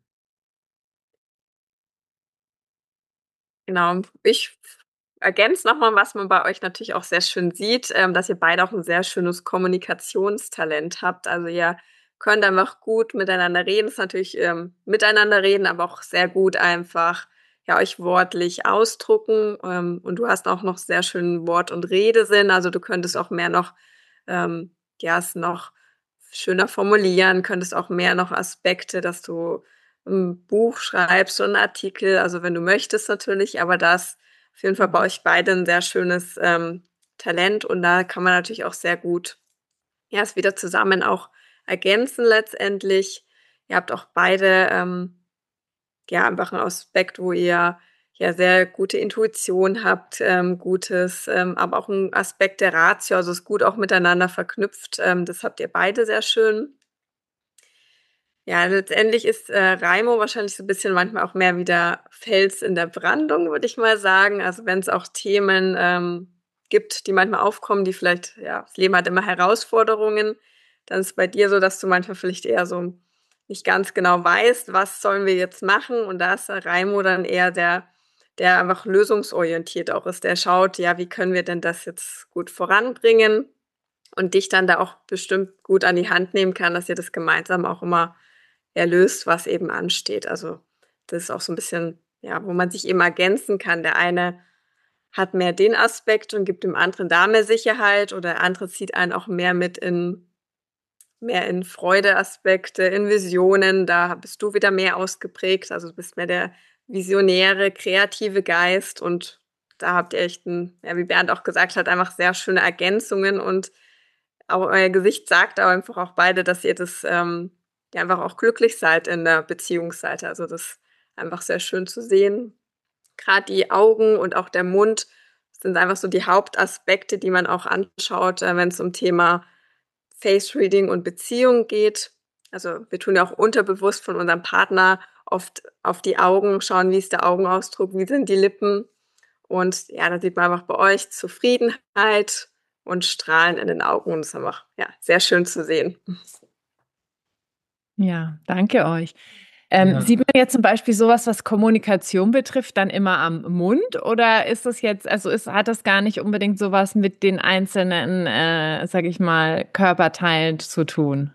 Genau. Ich ergänze noch mal, was man bei euch natürlich auch sehr schön sieht, dass ihr beide auch 'n sehr schönes Kommunikationstalent habt. Also, ihr könnt einfach gut miteinander reden. Ist natürlich, miteinander reden, aber auch sehr gut einfach, ja, euch wortlich ausdrucken. Und du hast auch noch sehr schönen Wort und Redesinn. Also, du könntest auch mehr noch, ja, es noch schöner formulieren, könntest auch mehr noch Aspekte, dass du 'n Buch schreibst oder 'n Artikel, also wenn du möchtest natürlich, aber da ist auf jeden Fall bei Mhm. euch beide 'n sehr schönes, Talent und da kann man natürlich auch sehr gut, ja, es wieder zusammen auch ergänzen letztendlich. Ihr habt auch beide, ja, einfach 'n Aspekt, wo ihr ja sehr gute Intuition habt, gutes aber auch 'n Aspekt der Ratio, also ist gut auch miteinander verknüpft. Das habt ihr beide sehr schön. Ja, letztendlich ist, Raimo wahrscheinlich so 'n bisschen manchmal auch mehr wie der Fels in der Brandung, würde ich mal sagen. Also, wenn's auch Themen, gibt, die manchmal aufkommen, die vielleicht ja, das Leben hat immer Herausforderungen, dann ist bei dir so, dass du manchmal vielleicht eher so nicht ganz genau weißt: „Was sollen wir jetzt machen?“ Und da ist der Raimo dann eher der einfach lösungsorientiert auch ist. Der schaut: „Ja, wie können wir denn das jetzt gut voranbringen?“ Und dich dann da auch bestimmt gut an die Hand nehmen kann, dass ihr das gemeinsam auch immer erlöst, was eben ansteht. Also, das ist auch so 'n bisschen, ja, wo man sich eben ergänzen kann. Der eine hat mehr den Aspekt und gibt dem anderen da mehr Sicherheit oder der andere zieht einen auch mehr mit in mehr in Freudeaspekte, in Visionen. Da bist du wieder mehr ausgeprägt. Also, du bist mehr der visionäre, kreative Geist und da habt ihr echt 'n, ja, wie Bernd auch gesagt hat, einfach sehr schöne Ergänzungen und auch euer Gesicht sagt aber einfach auch beide, dass ihr das, ja, einfach auch glücklich seid in der Beziehungsseite. Also, das ist einfach sehr schön zu sehen. Grad die Augen und auch der Mund sind einfach so die Hauptaspekte, die man auch anschaut, wenn's um Thema Face Reading und Beziehung geht. Also, wir tun ja auch unterbewusst von unserem Partner oft auf die Augen schauen, wie ist der Augenausdruck, wie sind die Lippen. Und ja, da sieht man einfach bei euch Zufriedenheit und Strahlen in den Augen und das ist einfach, ja, sehr schön zu sehen. Ja, danke euch. Ja. Sieht man jetzt zum Beispiel so was Kommunikation betrifft, dann immer am Mund oder ist das jetzt also, hat das gar nicht unbedingt so was mit den einzelnen, sage ich mal, Körperteilen zu tun?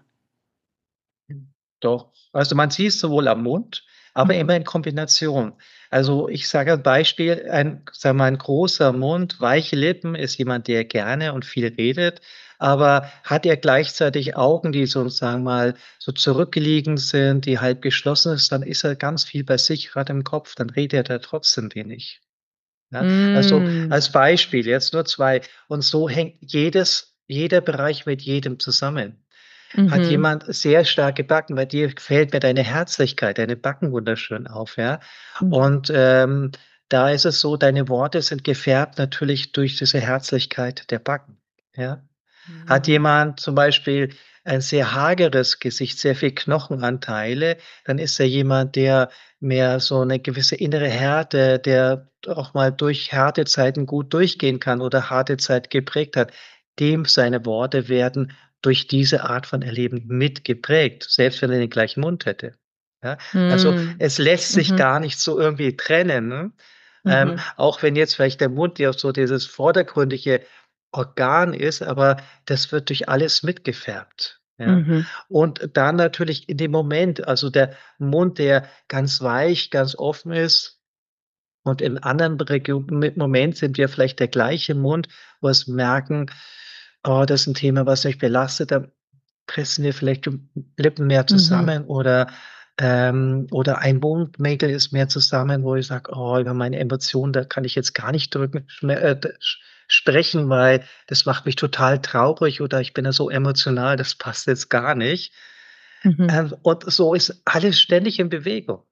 Doch. Also, man sieht's sowohl am Mund, aber Mhm. immer in Kombination. Also, ich sage ein Beispiel, sagen wir mal, ein großer Mund, weiche Lippen ist jemand, der gerne und viel redet, aber hat er gleichzeitig Augen, die so, sagen wir mal, so zurückgelegen sind, die halb geschlossen ist, dann ist er ganz viel bei sich grad im Kopf, dann redet er trotzdem wenig. Ja, also, Hm. als Beispiel jetzt nur 2. Und so hängt jeder Bereich mit jedem zusammen. Hat Mhm. jemand sehr starke Backen, bei dir gefällt mir deine Herzlichkeit, deine Backen wunderschön auf, ja? Mhm. Und, da ist es so, deine Worte sind gefärbt natürlich durch diese Herzlichkeit der Backen, ja? Hat Mhm. jemand zum Beispiel ein sehr hageres Gesicht, sehr viel Knochenanteile, dann ist er jemand, der mehr so 'ne gewisse innere Härte, der auch mal durch harte Zeiten gut durchgehen kann oder harte Zeit geprägt hat. Dem seine Worte werden durch diese Art von Erleben mit geprägt, selbst wenn er den gleichen Mund hätte. Ja, also, Mhm. es lässt sich Mhm. gar nicht so irgendwie trennen, ne? Mhm. Auch wenn jetzt vielleicht der Mund ja so dieses vordergründige Organ ist, aber das wird durch alles mitgefärbt, ja? Mhm. Und dann natürlich in dem Moment, also der Mund, der ganz weich, ganz offen ist und in anderen Moment sind wir vielleicht der gleiche Mund, wo wir's merken: „Oh, das ist 'n Thema, was mich belastet.“ Dann pressen wir vielleicht die Lippen mehr Mhm. zusammen oder ein Mundwinkel ist mehr zusammen, wo ich sage: „Oh, über meine Emotionen, da kann ich jetzt gar nicht drücken d sprechen, weil das macht mich total traurig oder ich bin da so emotional, das passt jetzt gar nicht.“ Mhm. Und so ist alles ständig in Bewegung.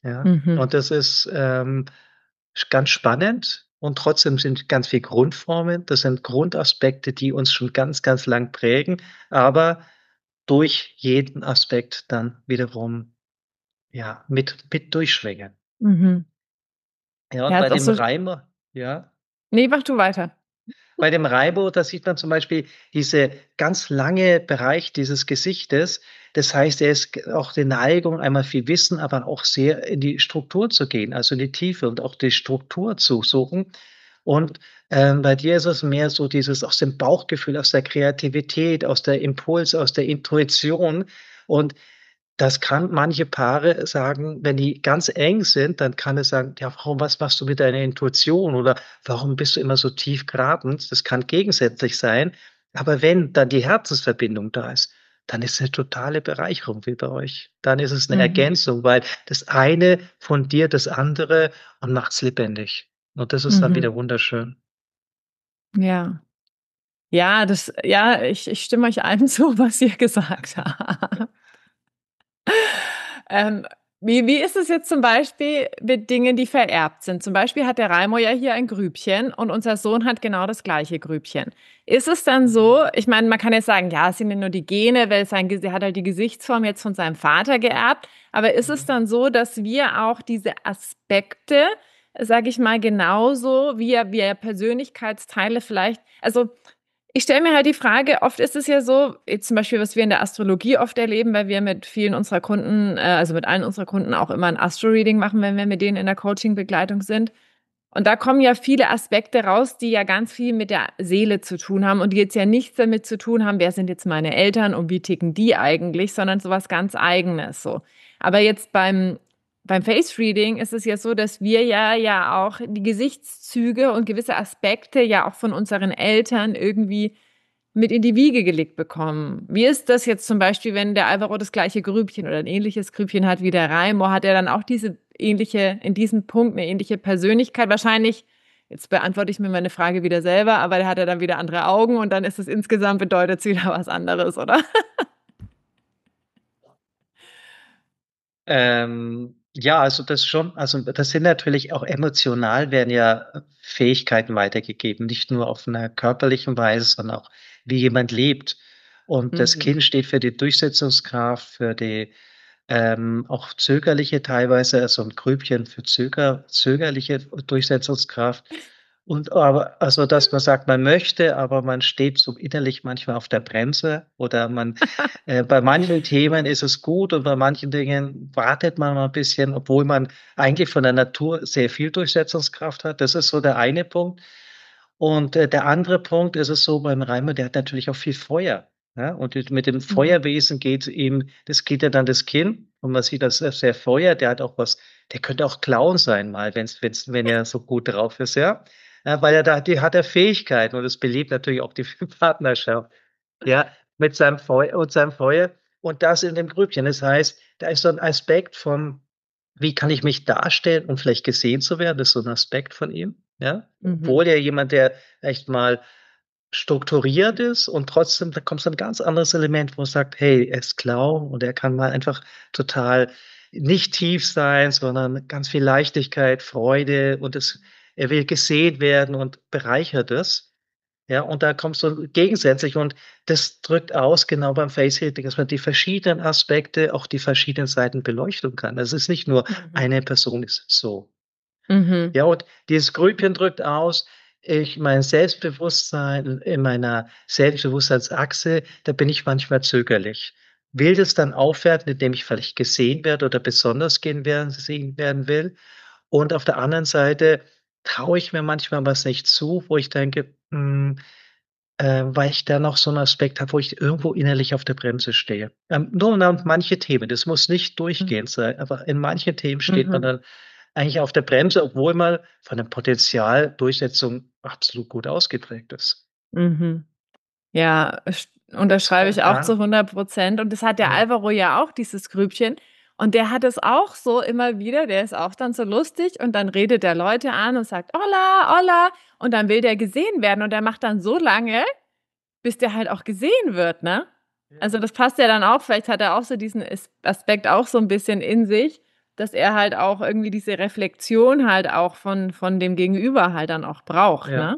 Ja, Mhm. und das ist, ganz spannend und trotzdem sind ganz viel Grundformen. Das sind Grundaspekte, die uns schon ganz, ganz lang prägen, aber durch jeden Aspekt dann wiederum, ja, mit durchschwingen. Mhm. Ja, und Ja, bei ist auch dem so. Reimer ja? Ne, mach du weiter. Bei dem Reibo, da sieht man zum Beispiel diese ganz lange Bereich dieses Gesichtes. Das heißt, er ist g auch die Neigung, einmal viel Wissen, aber auch sehr in die Struktur zu gehen, also in die Tiefe und auch die Struktur zu suchen. Und, bei dir ist es mehr so dieses aus dem Bauchgefühl, aus der Kreativität, aus der Impuls, aus der Intuition. Und das kann manche Paare sagen, wenn die ganz eng sind, dann kann es sagen: „Ja, warum was machst du mit deiner Intuition?“ Oder: „Warum bist du immer so tief grabend?“ Das kann gegensätzlich sein. Aber wenn dann die Herzensverbindung da ist, dann ist es 'ne totale Bereicherung wie bei euch. Dann ist es 'ne Mhm. Ergänzung, weil das eine fundiert das andere und macht's lebendig. Und das ist dann Mhm. wieder wunderschön. Ja. Ja, ich stimme euch allem zu, was ihr gesagt habt. Ähm, wie ist es jetzt zum Beispiel mit Dingen, die vererbt sind? Zum Beispiel hat der Raimo ja hier ein Grübchen und unser Sohn hat genau das gleiche Grübchen. Ist es dann Mhm. so, ich meine, man kann jetzt sagen, ja, es sind ja nur die Gene, weil er hat halt die Gesichtsform jetzt von seinem Vater geerbt, aber ist es Mhm. dann so, dass wir auch diese Aspekte, sage ich mal, genauso wie er Persönlichkeitsteile vielleicht, also ich stelle mir halt die Frage, oft ist es ja so, jetzt zum Beispiel, was wir in der Astrologie oft erleben, weil wir mit vielen unserer Kunden, also mit allen unserer Kunden auch immer ein Astro-Reading machen, wenn wir mit denen in der Coaching-Begleitung sind. Und da kommen ja viele Aspekte raus, die ja ganz viel mit der Seele zu tun haben und die jetzt ja nichts damit zu tun haben, wer sind jetzt meine Eltern und wie ticken die eigentlich, sondern sowas ganz Eigenes so. Aber jetzt beim Face Reading ist es ja so, dass wir ja auch die Gesichtszüge und gewisse Aspekte ja auch von unseren Eltern irgendwie mit in die Wiege gelegt bekommen. Wie ist das jetzt zum Beispiel, wenn der Alvaro das gleiche Grübchen oder ein ähnliches Grübchen hat wie der Raimo? Hat er dann auch diese ähnliche, in diesem Punkt eine ähnliche Persönlichkeit? Wahrscheinlich, jetzt beantworte ich mir meine Frage wieder selber, aber der hat ja dann wieder andere Augen und dann ist es insgesamt bedeutet es wieder was anderes, oder? Ja, also das schon also das sind natürlich auch emotional werden ja Fähigkeiten weitergegeben, nicht nur auf 'ner körperlichen Weise, sondern auch, wie jemand lebt. Und das Mhm. Kind steht für die Durchsetzungskraft, für die, auch zögerliche teilweise, also 'n Grübchen für zögerliche Durchsetzungskraft. Und aber also, dass man sagt, man möchte, aber man steht so innerlich manchmal auf der Bremse oder man bei manchen Themen ist es gut und bei manchen Dingen wartet man mal 'n bisschen, obwohl man eigentlich von der Natur sehr viel Durchsetzungskraft hat. Das ist so der eine Punkt. Und, der andere Punkt ist es so beim Reimer, der hat natürlich auch viel Feuer, ja? Und mit dem Mhm. Feuerwesen geht ja dann das Kind und man sieht, dass er sehr Feuer der hat auch was der könnte auch Clown sein mal, wenn er so gut drauf ist, ja? Ja, weil er da die hat er Fähigkeiten und es belebt natürlich auch die Partnerschaft. Ja, mit seinem Feuer und das in dem Grübchen. Das heißt, da ist so 'n Aspekt von: Wie kann ich mich darstellen, um vielleicht gesehen zu werden? Das ist so 'n Aspekt von ihm, ja? Mhm. Obwohl er jemand, der echt mal strukturiert ist und trotzdem da kommt so 'n ganz anderes Element, wo er sagt: „Hey, er ist Clown und er kann mal einfach total nicht tief sein, sondern ganz viel Leichtigkeit, Freude und er will gesehen werden und bereichert es.“ Ja, und da kommt so gegensätzlich und das drückt aus genau beim Face-Hitting, dass man die verschiedenen Aspekte, auch die verschiedenen Seiten beleuchten kann. Es ist nicht nur Mhm. eine Person ist so. Mhm. Ja, und dieses Grübchen drückt aus, ich mein Selbstbewusstsein in meiner Selbstbewusstseinsachse, da bin ich manchmal zögerlich. Will das dann aufwerten, indem ich vielleicht gesehen werde oder besonders gesehen werden will. Und auf der anderen Seite traue ich mir manchmal was nicht zu, wo ich denke, weil ich da noch so 'n Aspekt habe, wo ich irgendwo innerlich auf der Bremse stehe. Nur manche Themen, das muss nicht Mhm. durchgehend sein, aber in manchen Themen steht man Mhm. dann eigentlich auf der Bremse, obwohl man von der Potenzialdurchsetzung absolut gut ausgeprägt ist. Mhm. Ja, unterschreibe ich auch zu Ja, 100%. Und das hat der ja. Alvaro ja auch, dieses Grübchen. Und der hat es auch so immer wieder, der ist auch dann so lustig und dann redet der Leute an und sagt, Hola, hola. Und dann will der gesehen werden und der macht dann so lange, bis der halt auch gesehen wird, ne? Ja. Also das passt ja dann auch, vielleicht hat er auch so diesen Aspekt auch so ein bisschen in sich. dass er halt auch irgendwie diese Reflexion halt auch von dem Gegenüber halt dann auch braucht, Ja. ne?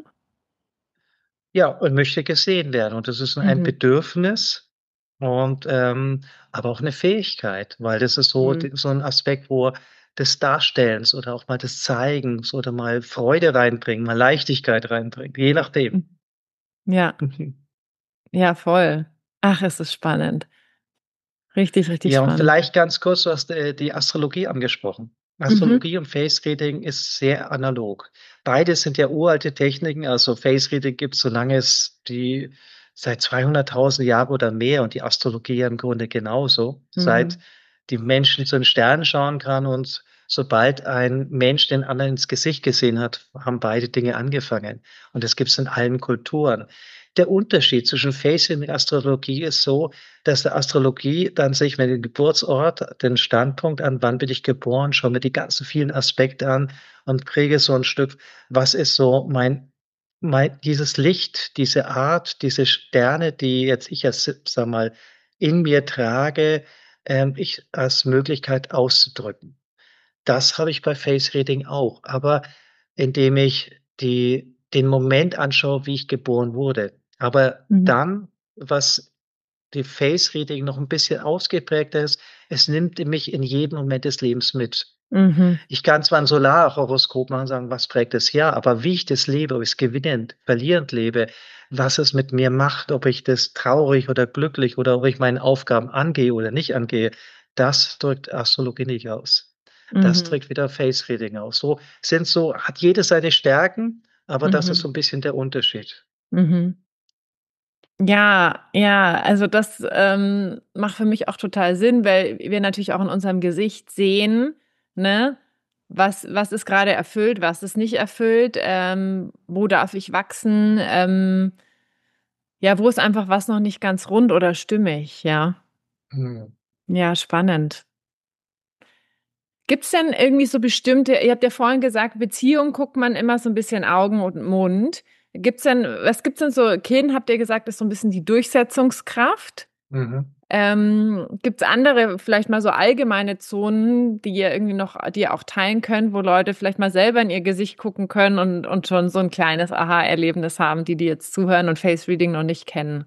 Ja, und möchte gesehen werden. Und das ist ein Mhm. Bedürfnis und, aber auch 'ne Fähigkeit, weil das ist so Mhm. d so 'n Aspekt, wo des Darstellens oder auch mal des Zeigens oder mal Freude reinbringen, mal Leichtigkeit reinbringt, je nachdem. Hm. Ja, Mhm. ja, voll. Ach, es ist spannend. Richtig, richtig Ja, und spannend. vielleicht ganz kurz, du hast, die Astrologie angesprochen. Mhm. Astrologie und Face Reading ist sehr analog. Beides sind ja uralte Techniken, also Face Reading gibt's, solange es die seit 200.000 Jahren oder mehr und die Astrologie ja im Grunde genauso. Seit Mhm. die Menschen zu den Sternen schauen kann und sobald ein Mensch den anderen ins Gesicht gesehen hat, haben beide Dinge angefangen. Und das gibt's in allen Kulturen. Der Unterschied zwischen Face Reading und Astrologie ist so, dass der Astrologie dann sich mir den Geburtsort, den Standpunkt an, wann bin ich geboren, schaue mir die ganzen vielen Aspekte an und kriege so 'n Stück, was ist so mein dieses Licht, diese Art, diese Sterne, die jetzt ich als, sage mal, in mir trage, ich als Möglichkeit auszudrücken. Das habe ich bei Face Reading auch, aber indem ich den Moment anschaue, wie ich geboren wurde. Aber Mhm. dann, was die Face Reading noch 'n bisschen ausgeprägter ist, es nimmt mich in jedem Moment des Lebens mit. Mhm. Ich kann zwar 'n Solarhoroskop machen und sagen: „Was prägt das Jahr?“ Aber wie ich das lebe, ob ich's gewinnend, verlierend lebe, was es mit mir macht, ob ich das traurig oder glücklich oder ob ich meine Aufgaben angehe oder nicht angehe, das drückt Astrologie nicht aus. Das Mhm. drückt wieder Face Reading aus. So hat jede seine Stärken, aber das ist Mhm. so 'n bisschen der Unterschied. Mhm. Ja, ja, also das, macht für mich auch total Sinn, weil wir natürlich auch in unserem Gesicht sehen, ne, was ist grade erfüllt, was ist nicht erfüllt, wo darf ich wachsen, ja, wo ist einfach was noch nicht ganz rund oder stimmig, ja. Mhm. Ja, spannend. Gibt's denn irgendwie so bestimmte ihr habt ja vorhin gesagt, Beziehung guckt man immer so 'n bisschen Augen und Mund. Was gibt's denn so Kin habt ihr gesagt, ist so 'n bisschen die Durchsetzungskraft? Mhm. Gibt's andere, vielleicht mal so allgemeine Zonen, die ihr auch teilen könnt, wo Leute vielleicht mal selber in ihr Gesicht gucken können und schon so 'n kleines Aha-Erlebnis haben, die jetzt zuhören und Face Reading noch nicht kennen?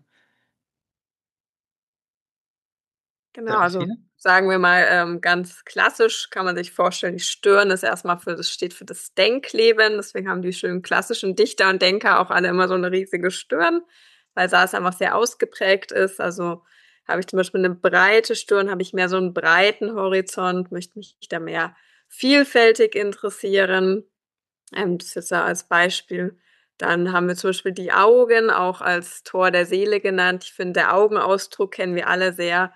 Genau, Darf ich also hier? sagen wir mal, ganz klassisch kann man sich vorstellen, die Stirn ist erst mal steht für das Denkleben. Deswegen haben die schönen klassischen Dichter und Denker auch alle immer so 'ne riesige Stirn, weil da es einfach sehr ausgeprägt ist. Also, habe ich zum Beispiel 'ne breite Stirn, habe ich mehr so 'n breiten Horizont, möchte mich da mehr vielfältig interessieren. Das jetzt so als Beispiel. Dann haben wir zum Beispiel die Augen auch als Tor der Seele genannt. Ich finde, der Augenausdruck kennen wir alle sehr.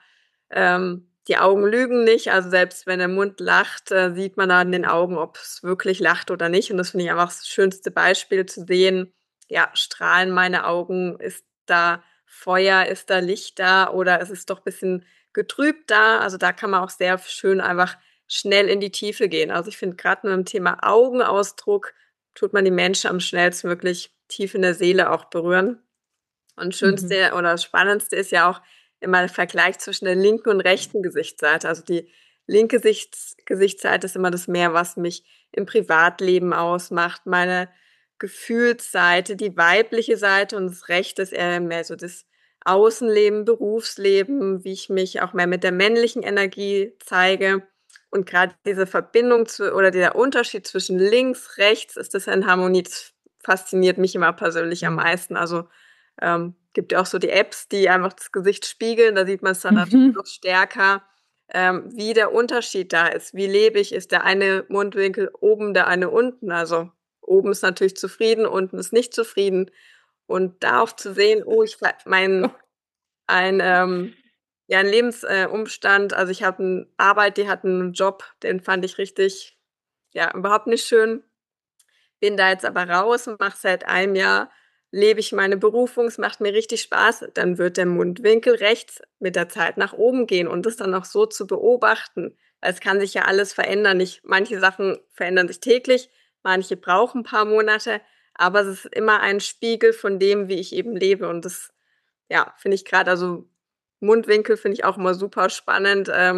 Die Augen lügen nicht, also selbst wenn der Mund lacht, sieht man an den Augen, ob's wirklich lacht oder nicht. Und das finde ich einfach das schönste Beispiel zu sehen, ja, strahlen meine Augen? Ist da Feuer, ist da Licht da oder ist es doch bisschen getrübt da? Also, da kann man auch sehr schön einfach schnell in die Tiefe gehen. Also, ich finde, grad mit dem Thema Augenausdruck tut man die Menschen am schnellsten wirklich tief in der Seele auch berühren. Und Mhm. Schönste oder Spannendste ist ja auch immer der Vergleich zwischen der linken und rechten Gesichtsseite. Also, die linke Gesichtsseite ist immer das mehr, was mich im Privatleben ausmacht, meine Gefühlsseite, die weibliche Seite und das Rechte ist eher mehr so das Außenleben, Berufsleben, wie ich mich auch mehr mit der männlichen Energie zeige. Und grad diese Verbindung oder der Unterschied zwischen links, rechts, ist das in Harmonie? Das fasziniert mich immer persönlich am Mhm. meisten. Also, gibt ja auch so die Apps, die einfach das Gesicht spiegeln. Da sieht man's dann natürlich Mhm. noch stärker, wie der Unterschied da ist. Wie lebe ich? Ist der eine Mundwinkel oben, der eine unten? Also, oben ist natürlich zufrieden, unten ist nicht zufrieden. Und da auch zu sehen, oh, ich Oh. ein, ja, 'n Umstand also, ich habe 'n Arbeit, die hat 'n Job, den fand ich richtig, ja, überhaupt nicht schön. Bin da jetzt aber raus und mache seit einem Jahr lebe ich meine Berufung, es macht mir richtig Spaß. Dann wird der Mundwinkel rechts mit der Zeit nach oben gehen und das dann auch so zu beobachten. Weil es kann sich ja alles verändern. Manche Sachen verändern sich täglich, manche brauchen 'n paar Monate, aber es ist immer ein Spiegel von dem, wie ich eben lebe. Und das, ja, finde ich grad also Mundwinkel finde ich auch immer super spannend,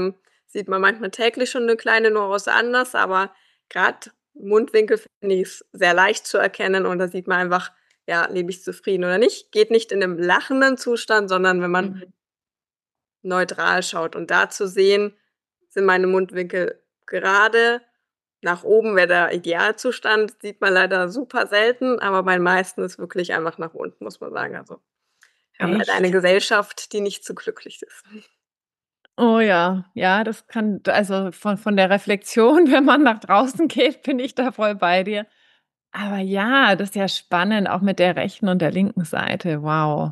sieht man manchmal täglich schon 'ne kleine Nuance anders, aber grad Mundwinkel finde ich's sehr leicht zu erkennen und da sieht man einfach, ja, lebe ich zufrieden oder nicht. Geht nicht in 'nem lachenden Zustand, sondern wenn man Mhm. neutral schaut und da zu sehen, sind meine Mundwinkel gerade, nach oben wäre der Idealzustand, sieht man leider super selten, aber bei den meisten ist wirklich einfach nach unten, muss man sagen. Also, wir haben leider eine Echt? Gesellschaft, die nicht so glücklich ist. Oh ja, ja, das kann also von der Reflexion, wenn man nach draußen geht, bin ich da voll bei dir. Aber ja, das ist ja spannend, auch mit der rechten und der linken Seite. Wow.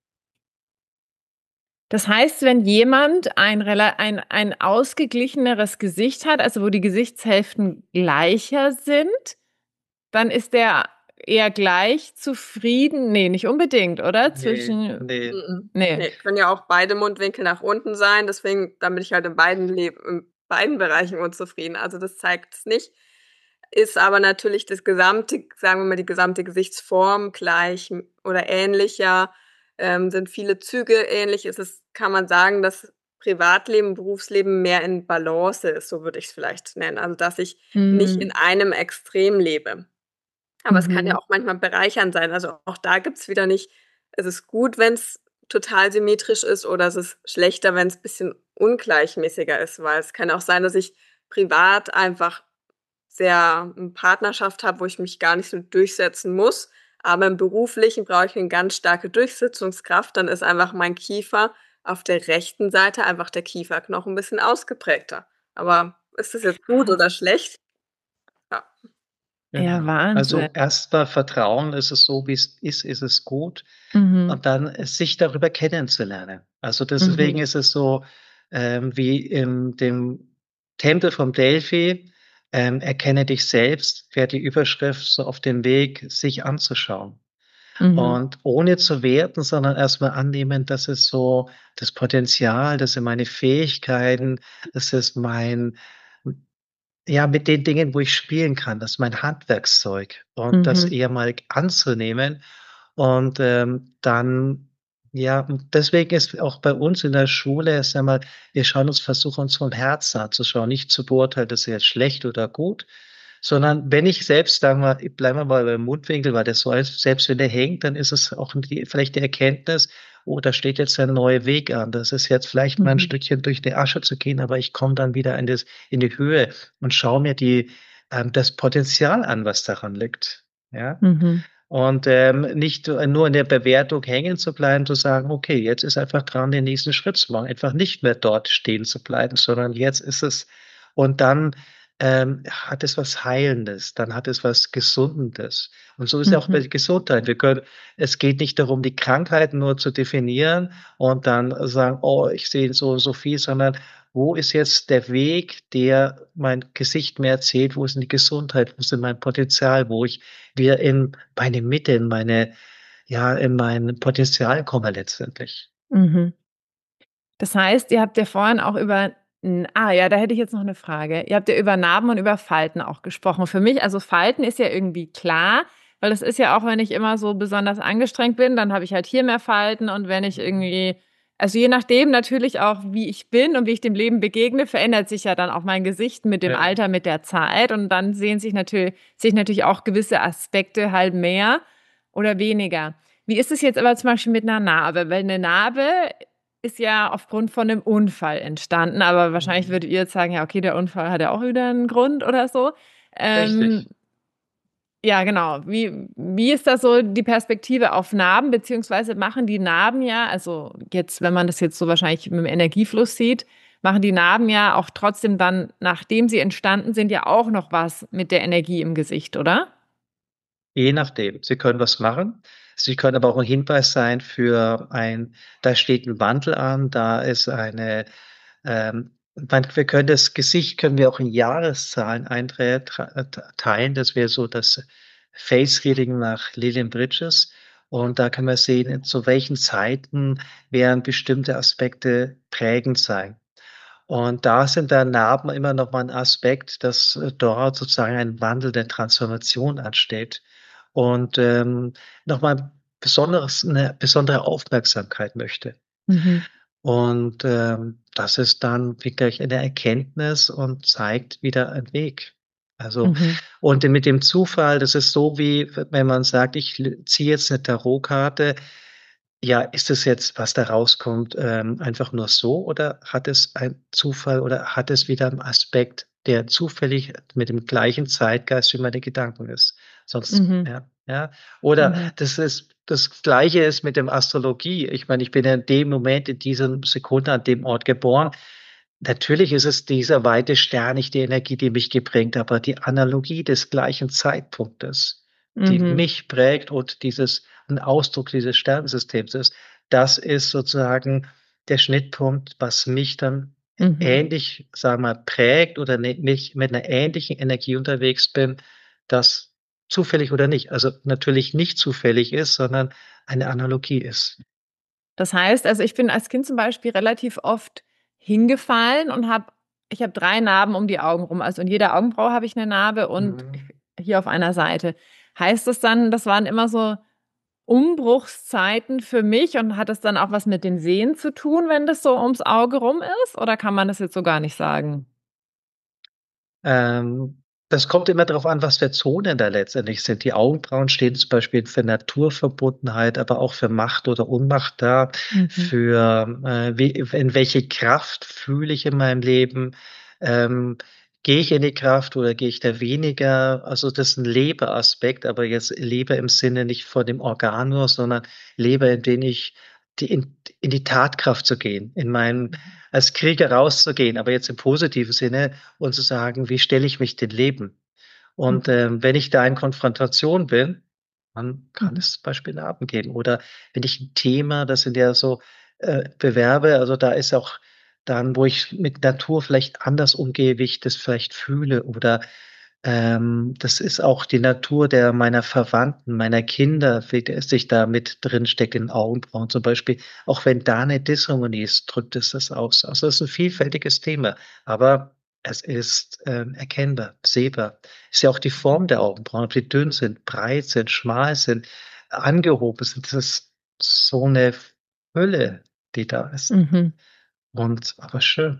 Das heißt, wenn jemand ein ausgeglicheneres Gesicht hat, also wo die Gesichtshälften gleicher sind, dann ist der eher gleich zufrieden? Ne, nicht unbedingt, oder? Ne, Zwischen ne. ne. Ne, können ja auch beide Mundwinkel nach unten sein, deswegen da bin ich halt in beiden Bereichen unzufrieden. Also, das zeigt's nicht. Ist aber natürlich das gesamte sagen wir mal, die gesamte Gesichtsform gleich oder ähnlicher, sind viele Züge ähnlich, ist es kann man sagen, dass Privatleben, Berufsleben mehr in Balance ist, so würde ich's vielleicht nennen. Also, dass ich nicht in Mhm. einem Extrem lebe. Aber es kann ja Mhm. auch manchmal bereichernd sein. Also, auch da gibt's wieder nicht es ist gut, wenn's total symmetrisch ist oder es ist schlechter, wenn's bisschen ungleichmäßiger ist, weil es kann auch sein, dass ich privat einfach sehr 'n Partnerschaft habe, wo ich mich gar nicht so durchsetzen muss, aber im Beruflichen brauche ich 'ne ganz starke Durchsetzungskraft, dann ist einfach mein Kiefer auf der rechten Seite einfach der Kieferknochen 'n bisschen ausgeprägter. Aber ist das jetzt gut oder Krass. schlecht? Ja. Ja, Genau. Wahnsinn. Also, erst mal vertrauen, ist es so, wie's ist es gut Mhm. und dann sich darüber kennenzulernen. Also, deswegen Mhm. ist es so, wie in dem Tempel von Delphi, „Erkenne dich selbst“, wäre die Überschrift so auf dem Weg, sich anzuschauen. Mhm. Und ohne zu werten, sondern erst mal annehmen, das ist so das Potenzial, das sind meine Fähigkeiten, das ist mein ja, mit den Dingen, wo ich spielen kann, das ist mein Handwerkszeug und das Mhm. eher mal anzunehmen und, dann ja, und deswegen ist auch bei uns in der Schule, sage mal, wir schauen uns versuchen uns vom Herzen anzuschauen, nicht zu beurteilen, das ist jetzt schlecht oder gut, sondern wenn ich selbst, sagen wir bleiben wir mal beim Mundwinkel, weil der so ist selbst wenn der hängt, dann ist es auch die vielleicht die Erkenntnis: „Oh, da steht jetzt ein neuer Weg an. Das ist jetzt vielleicht mal 'n Mhm. Stückchen durch die Asche zu gehen, aber ich komme dann wieder in die Höhe und schaue mir das Potenzial an, was daran liegt“, ja? Mhm. Und, nicht nur in der Bewertung hängen zu bleiben, zu sagen: „Okay, jetzt ist einfach dran, den nächsten Schritt zu machen“, einfach nicht mehr dort stehen zu bleiben, sondern jetzt ist es und dann, hat es was Heilendes, dann hat es was Gesundes. Und so ist ja auch bei Mhm. der Gesundheit. Es geht nicht darum, die Krankheiten nur zu definieren und dann sagen: „Oh, ich sehe so und so viel“, sondern wo ist jetzt der Weg, der mein Gesicht mir erzählt? Wo ist denn die Gesundheit? Wo ist denn mein Potenzial, wo ich wieder in meine Mitte, in mein Potenzial komme letztendlich. Mhm. Das heißt, ihr habt ja vorhin auch über ja, da hätte ich jetzt noch 'ne Frage. Ihr habt ja über Narben und über Falten auch gesprochen. Für mich also Falten ist ja irgendwie klar, weil das ist ja auch, wenn ich immer so besonders angestrengt bin, dann habe ich halt hier mehr Falten und wenn ich Mhm. irgendwie also je nachdem natürlich auch, wie ich bin und wie ich dem Leben begegne, verändert sich ja dann auch mein Gesicht mit dem Ja. Alter, mit der Zeit und dann sehe ich natürlich auch gewisse Aspekte halt mehr oder weniger. Wie ist es jetzt aber zum Beispiel mit 'ner Narbe? Weil 'ne Narbe ist ja aufgrund von 'nem Unfall entstanden, aber wahrscheinlich Mhm. würdet ihr jetzt sagen: „Ja, okay, der Unfall hat ja auch wieder 'n Grund oder so.“ Ähm, Richtig. ja, genau. Wie ist da so die Perspektive auf Narben, beziehungsweise machen die Narben ja also jetzt, wenn man das jetzt so wahrscheinlich mit'm Energiefluss sieht, machen die Narben ja auch trotzdem dann, nachdem sie entstanden sind, ja auch noch was mit der Energie im Gesicht, oder? Je nachdem. Sie können was machen. Sie können aber auch 'n Hinweis sein für ein da steht 'n Wandel an, da ist wir können das Gesicht können wir auch in Jahreszahlen teilen. Das wäre so das Face Reading nach Lillian Bridges. Und da kann man sehen, zu welchen Zeiten werden bestimmte Aspekte prägend sein. Und da sind dann Narben immer noch mal 'n Aspekt, dass, dort sozusagen ein Wandel der Transformation ansteht und, noch mal 'ne besondere Aufmerksamkeit möchte. Mhm. Und, das ist dann wirklich eine Erkenntnis und zeigt wieder einen Weg. Also Mhm. und mit dem Zufall, das ist so wie, wenn man sagt: „Ich ziehe jetzt eine Tarotkarte.“ Ja, ist es jetzt, was da rauskommt, einfach nur so oder hat es einen Zufall oder hat es wieder 'n Aspekt, der zufällig mit dem gleichen Zeitgeist wie meine Gedanken ist? Sonst Mhm. ja, ja. Oder Mhm. das Gleiche ist mit dem Astrologie. Ich meine, ich bin ja in dem Moment, in diesem Sekunde an dem Ort geboren. Natürlich ist es dieser weite Stern, nicht die Energie, die mich geprägt, aber die Analogie des gleichen Zeitpunktes, die Mhm. mich prägt und dieses 'n Ausdruck dieses Sternensystems ist. Das ist sozusagen der Schnittpunkt, was mich dann Mhm. ähnlich, sagen wir mal, prägt oder nicht mit 'ner ähnlichen Energie unterwegs bin, das zufällig oder nicht, also natürlich nicht zufällig ist, sondern eine Analogie ist. Das heißt, also, ich bin als Kind zum Beispiel relativ oft hingefallen und habe 3 Narben um die Augen rum. Also, in jeder Augenbraue habe ich 'ne Narbe und Mhm. hier auf einer Seite. Heißt das dann, das waren immer so Umbruchszeiten für mich und hat das dann auch was mit dem Sehen zu tun, wenn das so ums Auge rum ist, oder kann man das jetzt so gar nicht sagen? Das kommt immer darauf an, was für Zonen da letztendlich sind. Die Augenbrauen stehen zum Beispiel für Naturverbundenheit, aber auch für Macht oder Unmacht da, Mhm. für, wie in welche Kraft fühle ich in meinem Leben? Ähm, Gehe ich in die Kraft oder gehe ich da weniger? Also, das ist 'n Leberaspekt, aber jetzt Leber im Sinne nicht von dem Organ nur, sondern Leber, in den ich in die Tatkraft zu gehen, in meinem Mhm. als Krieger rauszugehen, aber jetzt im positiven Sinne und zu sagen: „Wie stelle ich mich dem Leben?“ Und, Mhm. wenn ich da in Konfrontation bin, dann kann Mhm. es zum Beispiel Narben geben. Oder wenn ich 'n Thema, das sind ja so, Bewerbe, also da ist auch dann, wo ich mit Natur vielleicht anders umgehe, wie ich das vielleicht fühle oder, das ist auch die Natur der meiner Verwandten, meiner Kinder, wie das sich da mit drinsteckt in Augenbrauen zum Beispiel. Auch wenn da 'ne Disharmonie ist, drückt es das aus. Also, es ist 'n vielfältiges Thema, aber es ist, erkennbar, sehbar. Ist ja auch die Form der Augenbrauen, ob die dünn sind, breit sind, schmal sind, angehoben sind. Das ist so 'ne Fülle, die da ist Mhm. und aber schön.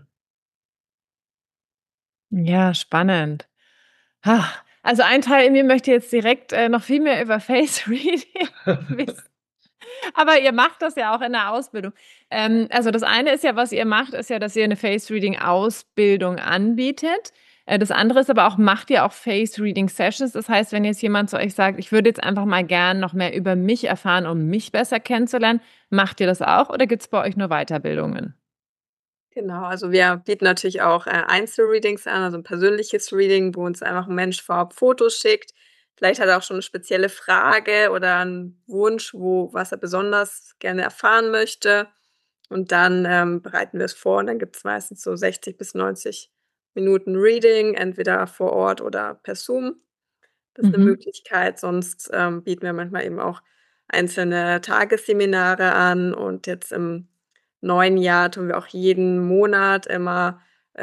Ja, spannend. Ha, also, ein Teil in mir möchte jetzt direkt, noch viel mehr über Face Reading wissen. Aber ihr macht das ja auch in der Ausbildung. Also, das eine ist ja, was ihr macht, ist ja, dass ihr 'ne Face-Reading-Ausbildung anbietet. Das andere ist aber auch, macht ihr auch Face-Reading-Sessions? Das heißt, wenn jetzt jemand zu euch sagt: „Ich würde jetzt einfach mal gern noch mehr über mich erfahren, um mich besser kennenzulernen“, macht ihr das auch oder gibt's bei euch nur Weiterbildungen? Genau, also wir bieten natürlich auch, Einzelreadings an, also 'n persönliches Reading, wo uns einfach 'n Mensch vorab Fotos schickt. Vielleicht hat er auch schon 'ne spezielle Frage oder 'n Wunsch, was er besonders gerne erfahren möchte. Und dann, bereiten wir es vor und dann gibt's meistens so 60 bis 90 Minuten Reading, entweder vor Ort oder per Zoom. Das ist 'ne Mhm. Möglichkeit. Sonst, bieten wir manchmal eben auch einzelne Tagesseminare an und jetzt im neuen Jahr tun wir auch jeden Monat immer,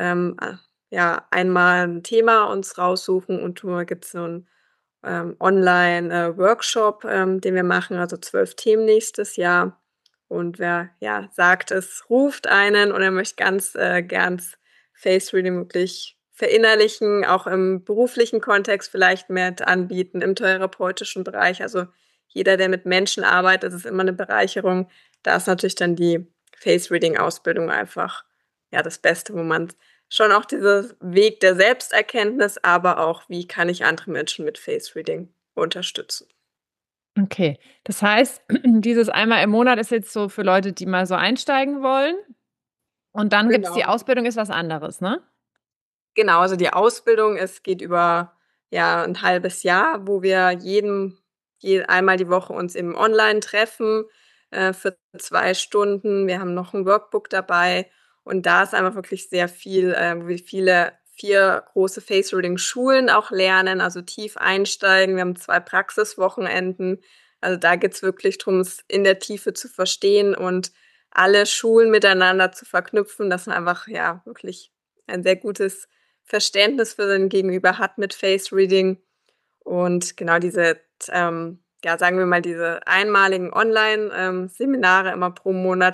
ja, einmal 'n Thema uns raussuchen und gibt's so 'n, Online, Workshop, den wir machen, also 12 Themen nächstes Jahr. Und wer, ja, sagt, es ruft einen und er möchte ganz, gern Face Reading wirklich verinnerlichen, auch im beruflichen Kontext vielleicht mit anbieten, im therapeutischen Bereich. Also, jeder, der mit Menschen arbeitet, das ist immer 'ne Bereicherung. Da ist natürlich dann die Face Reading Ausbildung einfach, ja, das Beste, wo man schon auch dieser Weg der Selbsterkenntnis, aber auch, wie kann ich andere Menschen mit Face Reading unterstützen. Okay. Das heißt, dieses einmal im Monat ist jetzt so für Leute, die mal so einsteigen wollen und dann gibt's die Genau. Ausbildung ist was anderes, ne? Genau, also die Ausbildung, es geht über, ja, 'n halbes Jahr, wo wir einmal die Woche uns eben online treffen, für 2 Stunden. Wir haben noch 'n Workbook dabei und da ist einfach wirklich sehr viel, wo wir 4 große Face Reading Schulen auch lernen, also tief einsteigen. Wir haben 2 Praxiswochenenden. Also, da geht's wirklich drum, es in der Tiefe zu verstehen und alle Schulen miteinander zu verknüpfen, dass man einfach, ja, wirklich ein sehr gutes Verständnis für sein Gegenüber hat mit Face Reading. Und genau ja, sagen wir mal, diese einmaligen Online Seminare immer pro Monat,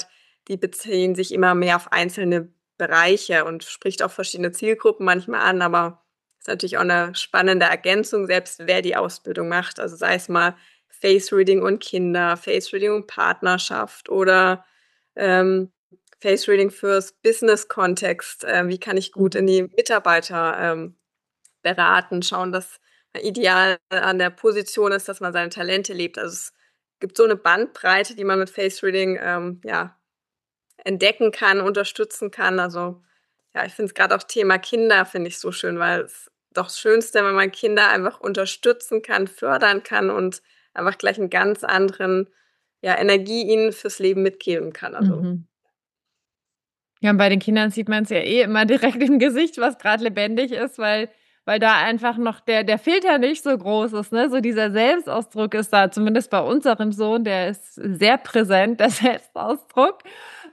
die beziehen sich immer mehr auf einzelne Bereiche und spricht auch verschiedene Zielgruppen manchmal an, aber ist natürlich auch eine spannende Ergänzung, selbst wer die Ausbildung macht. Also sei es mal Face Reading und Kinder, Face Reading und Partnerschaft oder Face Reading fürs Business-Kontext. Wie kann ich gut in die Mitarbeiter beraten, schauen, dass ideal an der Position ist, dass man seine Talente lebt. Also es gibt so eine Bandbreite, die man mit Face Reading entdecken kann, unterstützen kann. Also ja, ich finde es gerade auch Thema Kinder finde ich so schön, weil es doch das Schönste, wenn man Kinder einfach unterstützen kann, fördern kann und einfach gleich einen ganz anderen Energie ihnen fürs Leben mitgeben kann. Also Ja, und bei den Kindern sieht man es ja immer direkt im Gesicht, was gerade lebendig ist, weil da einfach noch der Filter nicht so groß ist, ne? So dieser Selbstausdruck ist da, zumindest bei unserem Sohn, der ist sehr präsent, der Selbstausdruck.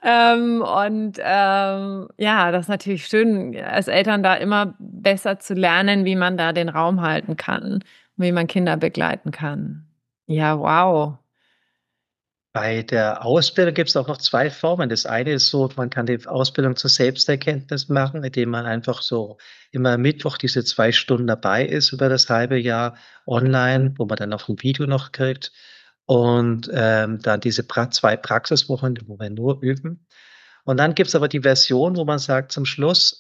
Ja, das ist natürlich schön, als Eltern da immer besser zu lernen, wie man da den Raum halten kann, wie man Kinder begleiten kann. Ja, wow. Bei der Ausbildung gibt es auch noch 2 Formen. Das eine ist so, man kann die Ausbildung zur Selbsterkenntnis machen, indem man einfach so immer Mittwoch diese 2 Stunden dabei ist über das halbe Jahr online, wo man dann auch 'n Video noch kriegt und, dann diese 2 Praxiswochen, wo wir nur üben. Und dann gibt's aber die Version, wo man sagt zum Schluss,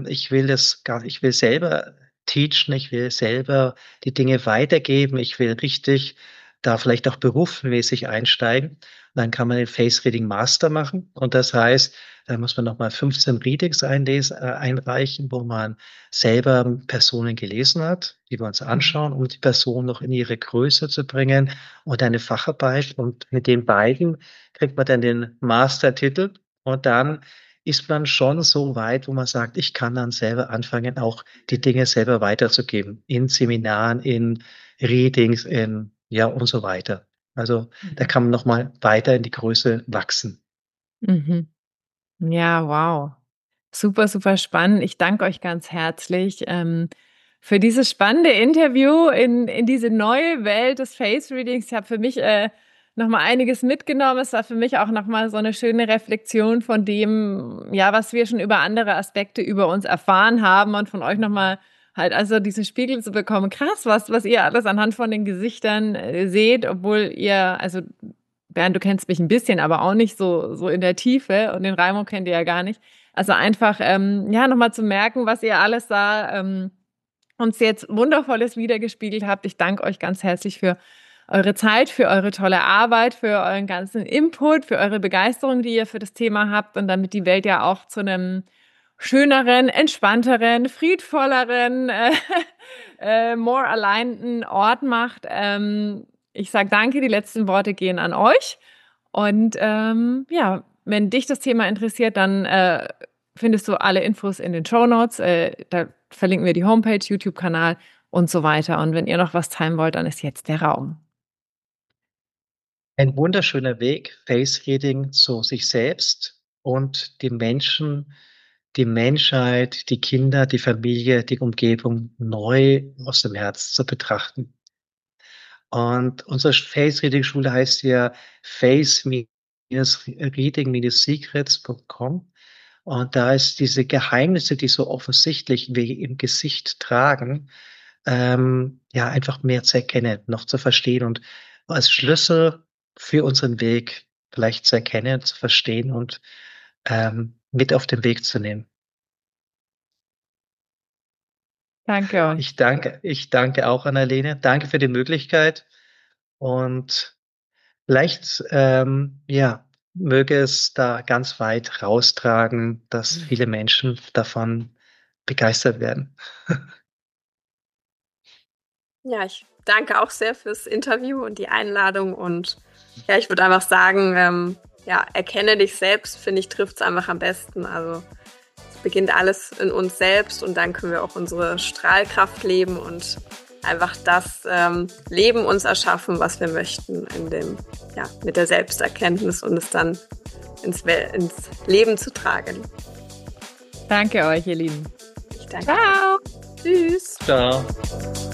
ich will selber teachen, ich will selber die Dinge weitergeben, ich will richtig da vielleicht auch berufsmäßig einsteigen. Und dann kann man den Face Reading Master machen. Und das heißt, da muss man noch mal 15 Readings einreichen, wo man selber Personen gelesen hat, die wir uns anschauen, um die Person noch in ihre Größe zu bringen und eine Facharbeit. Und mit den beiden kriegt man dann den Mastertitel. Und dann ist man schon so weit, wo man sagt: „Ich kann dann selber anfangen, auch die Dinge selber weiterzugeben in Seminaren, in Readings, und so weiter.“ Also, da kann man noch mal weiter in die Größe wachsen. Mhm. Ja, wow. Super, super spannend. Ich danke euch ganz herzlich für dieses spannende Interview in diese neue Welt des Face Readings. Ich habe für mich noch mal einiges mitgenommen. Es war für mich auch noch mal so eine schöne Reflexion von dem, ja, was wir schon über andere Aspekte über uns erfahren haben und von euch noch mal halt also diesen Spiegel zu bekommen. Krass, was ihr alles anhand von den Gesichtern seht, obwohl ihr, also Bernd, du kennst mich ein bisschen, aber auch nicht so in der Tiefe und den Raimo kennt ihr ja gar nicht. Also einfach, nochmal zu merken, was ihr alles da uns jetzt Wundervolles wiedergespiegelt habt. Ich danke euch ganz herzlich für eure Zeit, für eure tolle Arbeit, für euren ganzen Input, für eure Begeisterung, die ihr für das Thema habt und damit die Welt ja auch zu einem schöneren, entspannteren, friedvolleren, more aligneden Ort macht. Ich sage danke, die letzten Worte gehen an euch. Und wenn dich das Thema interessiert, dann findest du alle Infos in den Shownotes. Da verlinken wir die Homepage, YouTube-Kanal und so weiter. Und wenn ihr noch was teilen wollt, dann ist jetzt der Raum. Ein wunderschöner Weg, Face Reading zu sich selbst und die Menschen, die Menschheit, die Kinder, die Familie, die Umgebung neu aus dem Herz zu betrachten. Und unsere Face Reading Schule heißt ja face-reading-secrets.com. Und da ist diese Geheimnisse, die so offensichtlich wie im Gesicht tragen, einfach mehr zu erkennen, noch zu verstehen und als Schlüssel für unseren Weg vielleicht zu erkennen, zu verstehen und, mit auf den Weg zu nehmen. Danke euch. Ich danke auch, Annalene. Danke für die Möglichkeit und vielleicht, möge es da ganz weit raustragen, dass viele Menschen davon begeistert werden. ja, ich danke auch sehr fürs Interview und die Einladung und ja, ich würde einfach sagen, erkenne dich selbst, finde ich, trifft es einfach am besten. Also es beginnt alles in uns selbst und dann können wir auch unsere Strahlkraft leben und einfach das Leben uns erschaffen, was wir möchten mit der Selbsterkenntnis und es dann ins Leben zu tragen. Danke euch, ihr Lieben. Ich danke. Ciao. Tschüss. Ciao.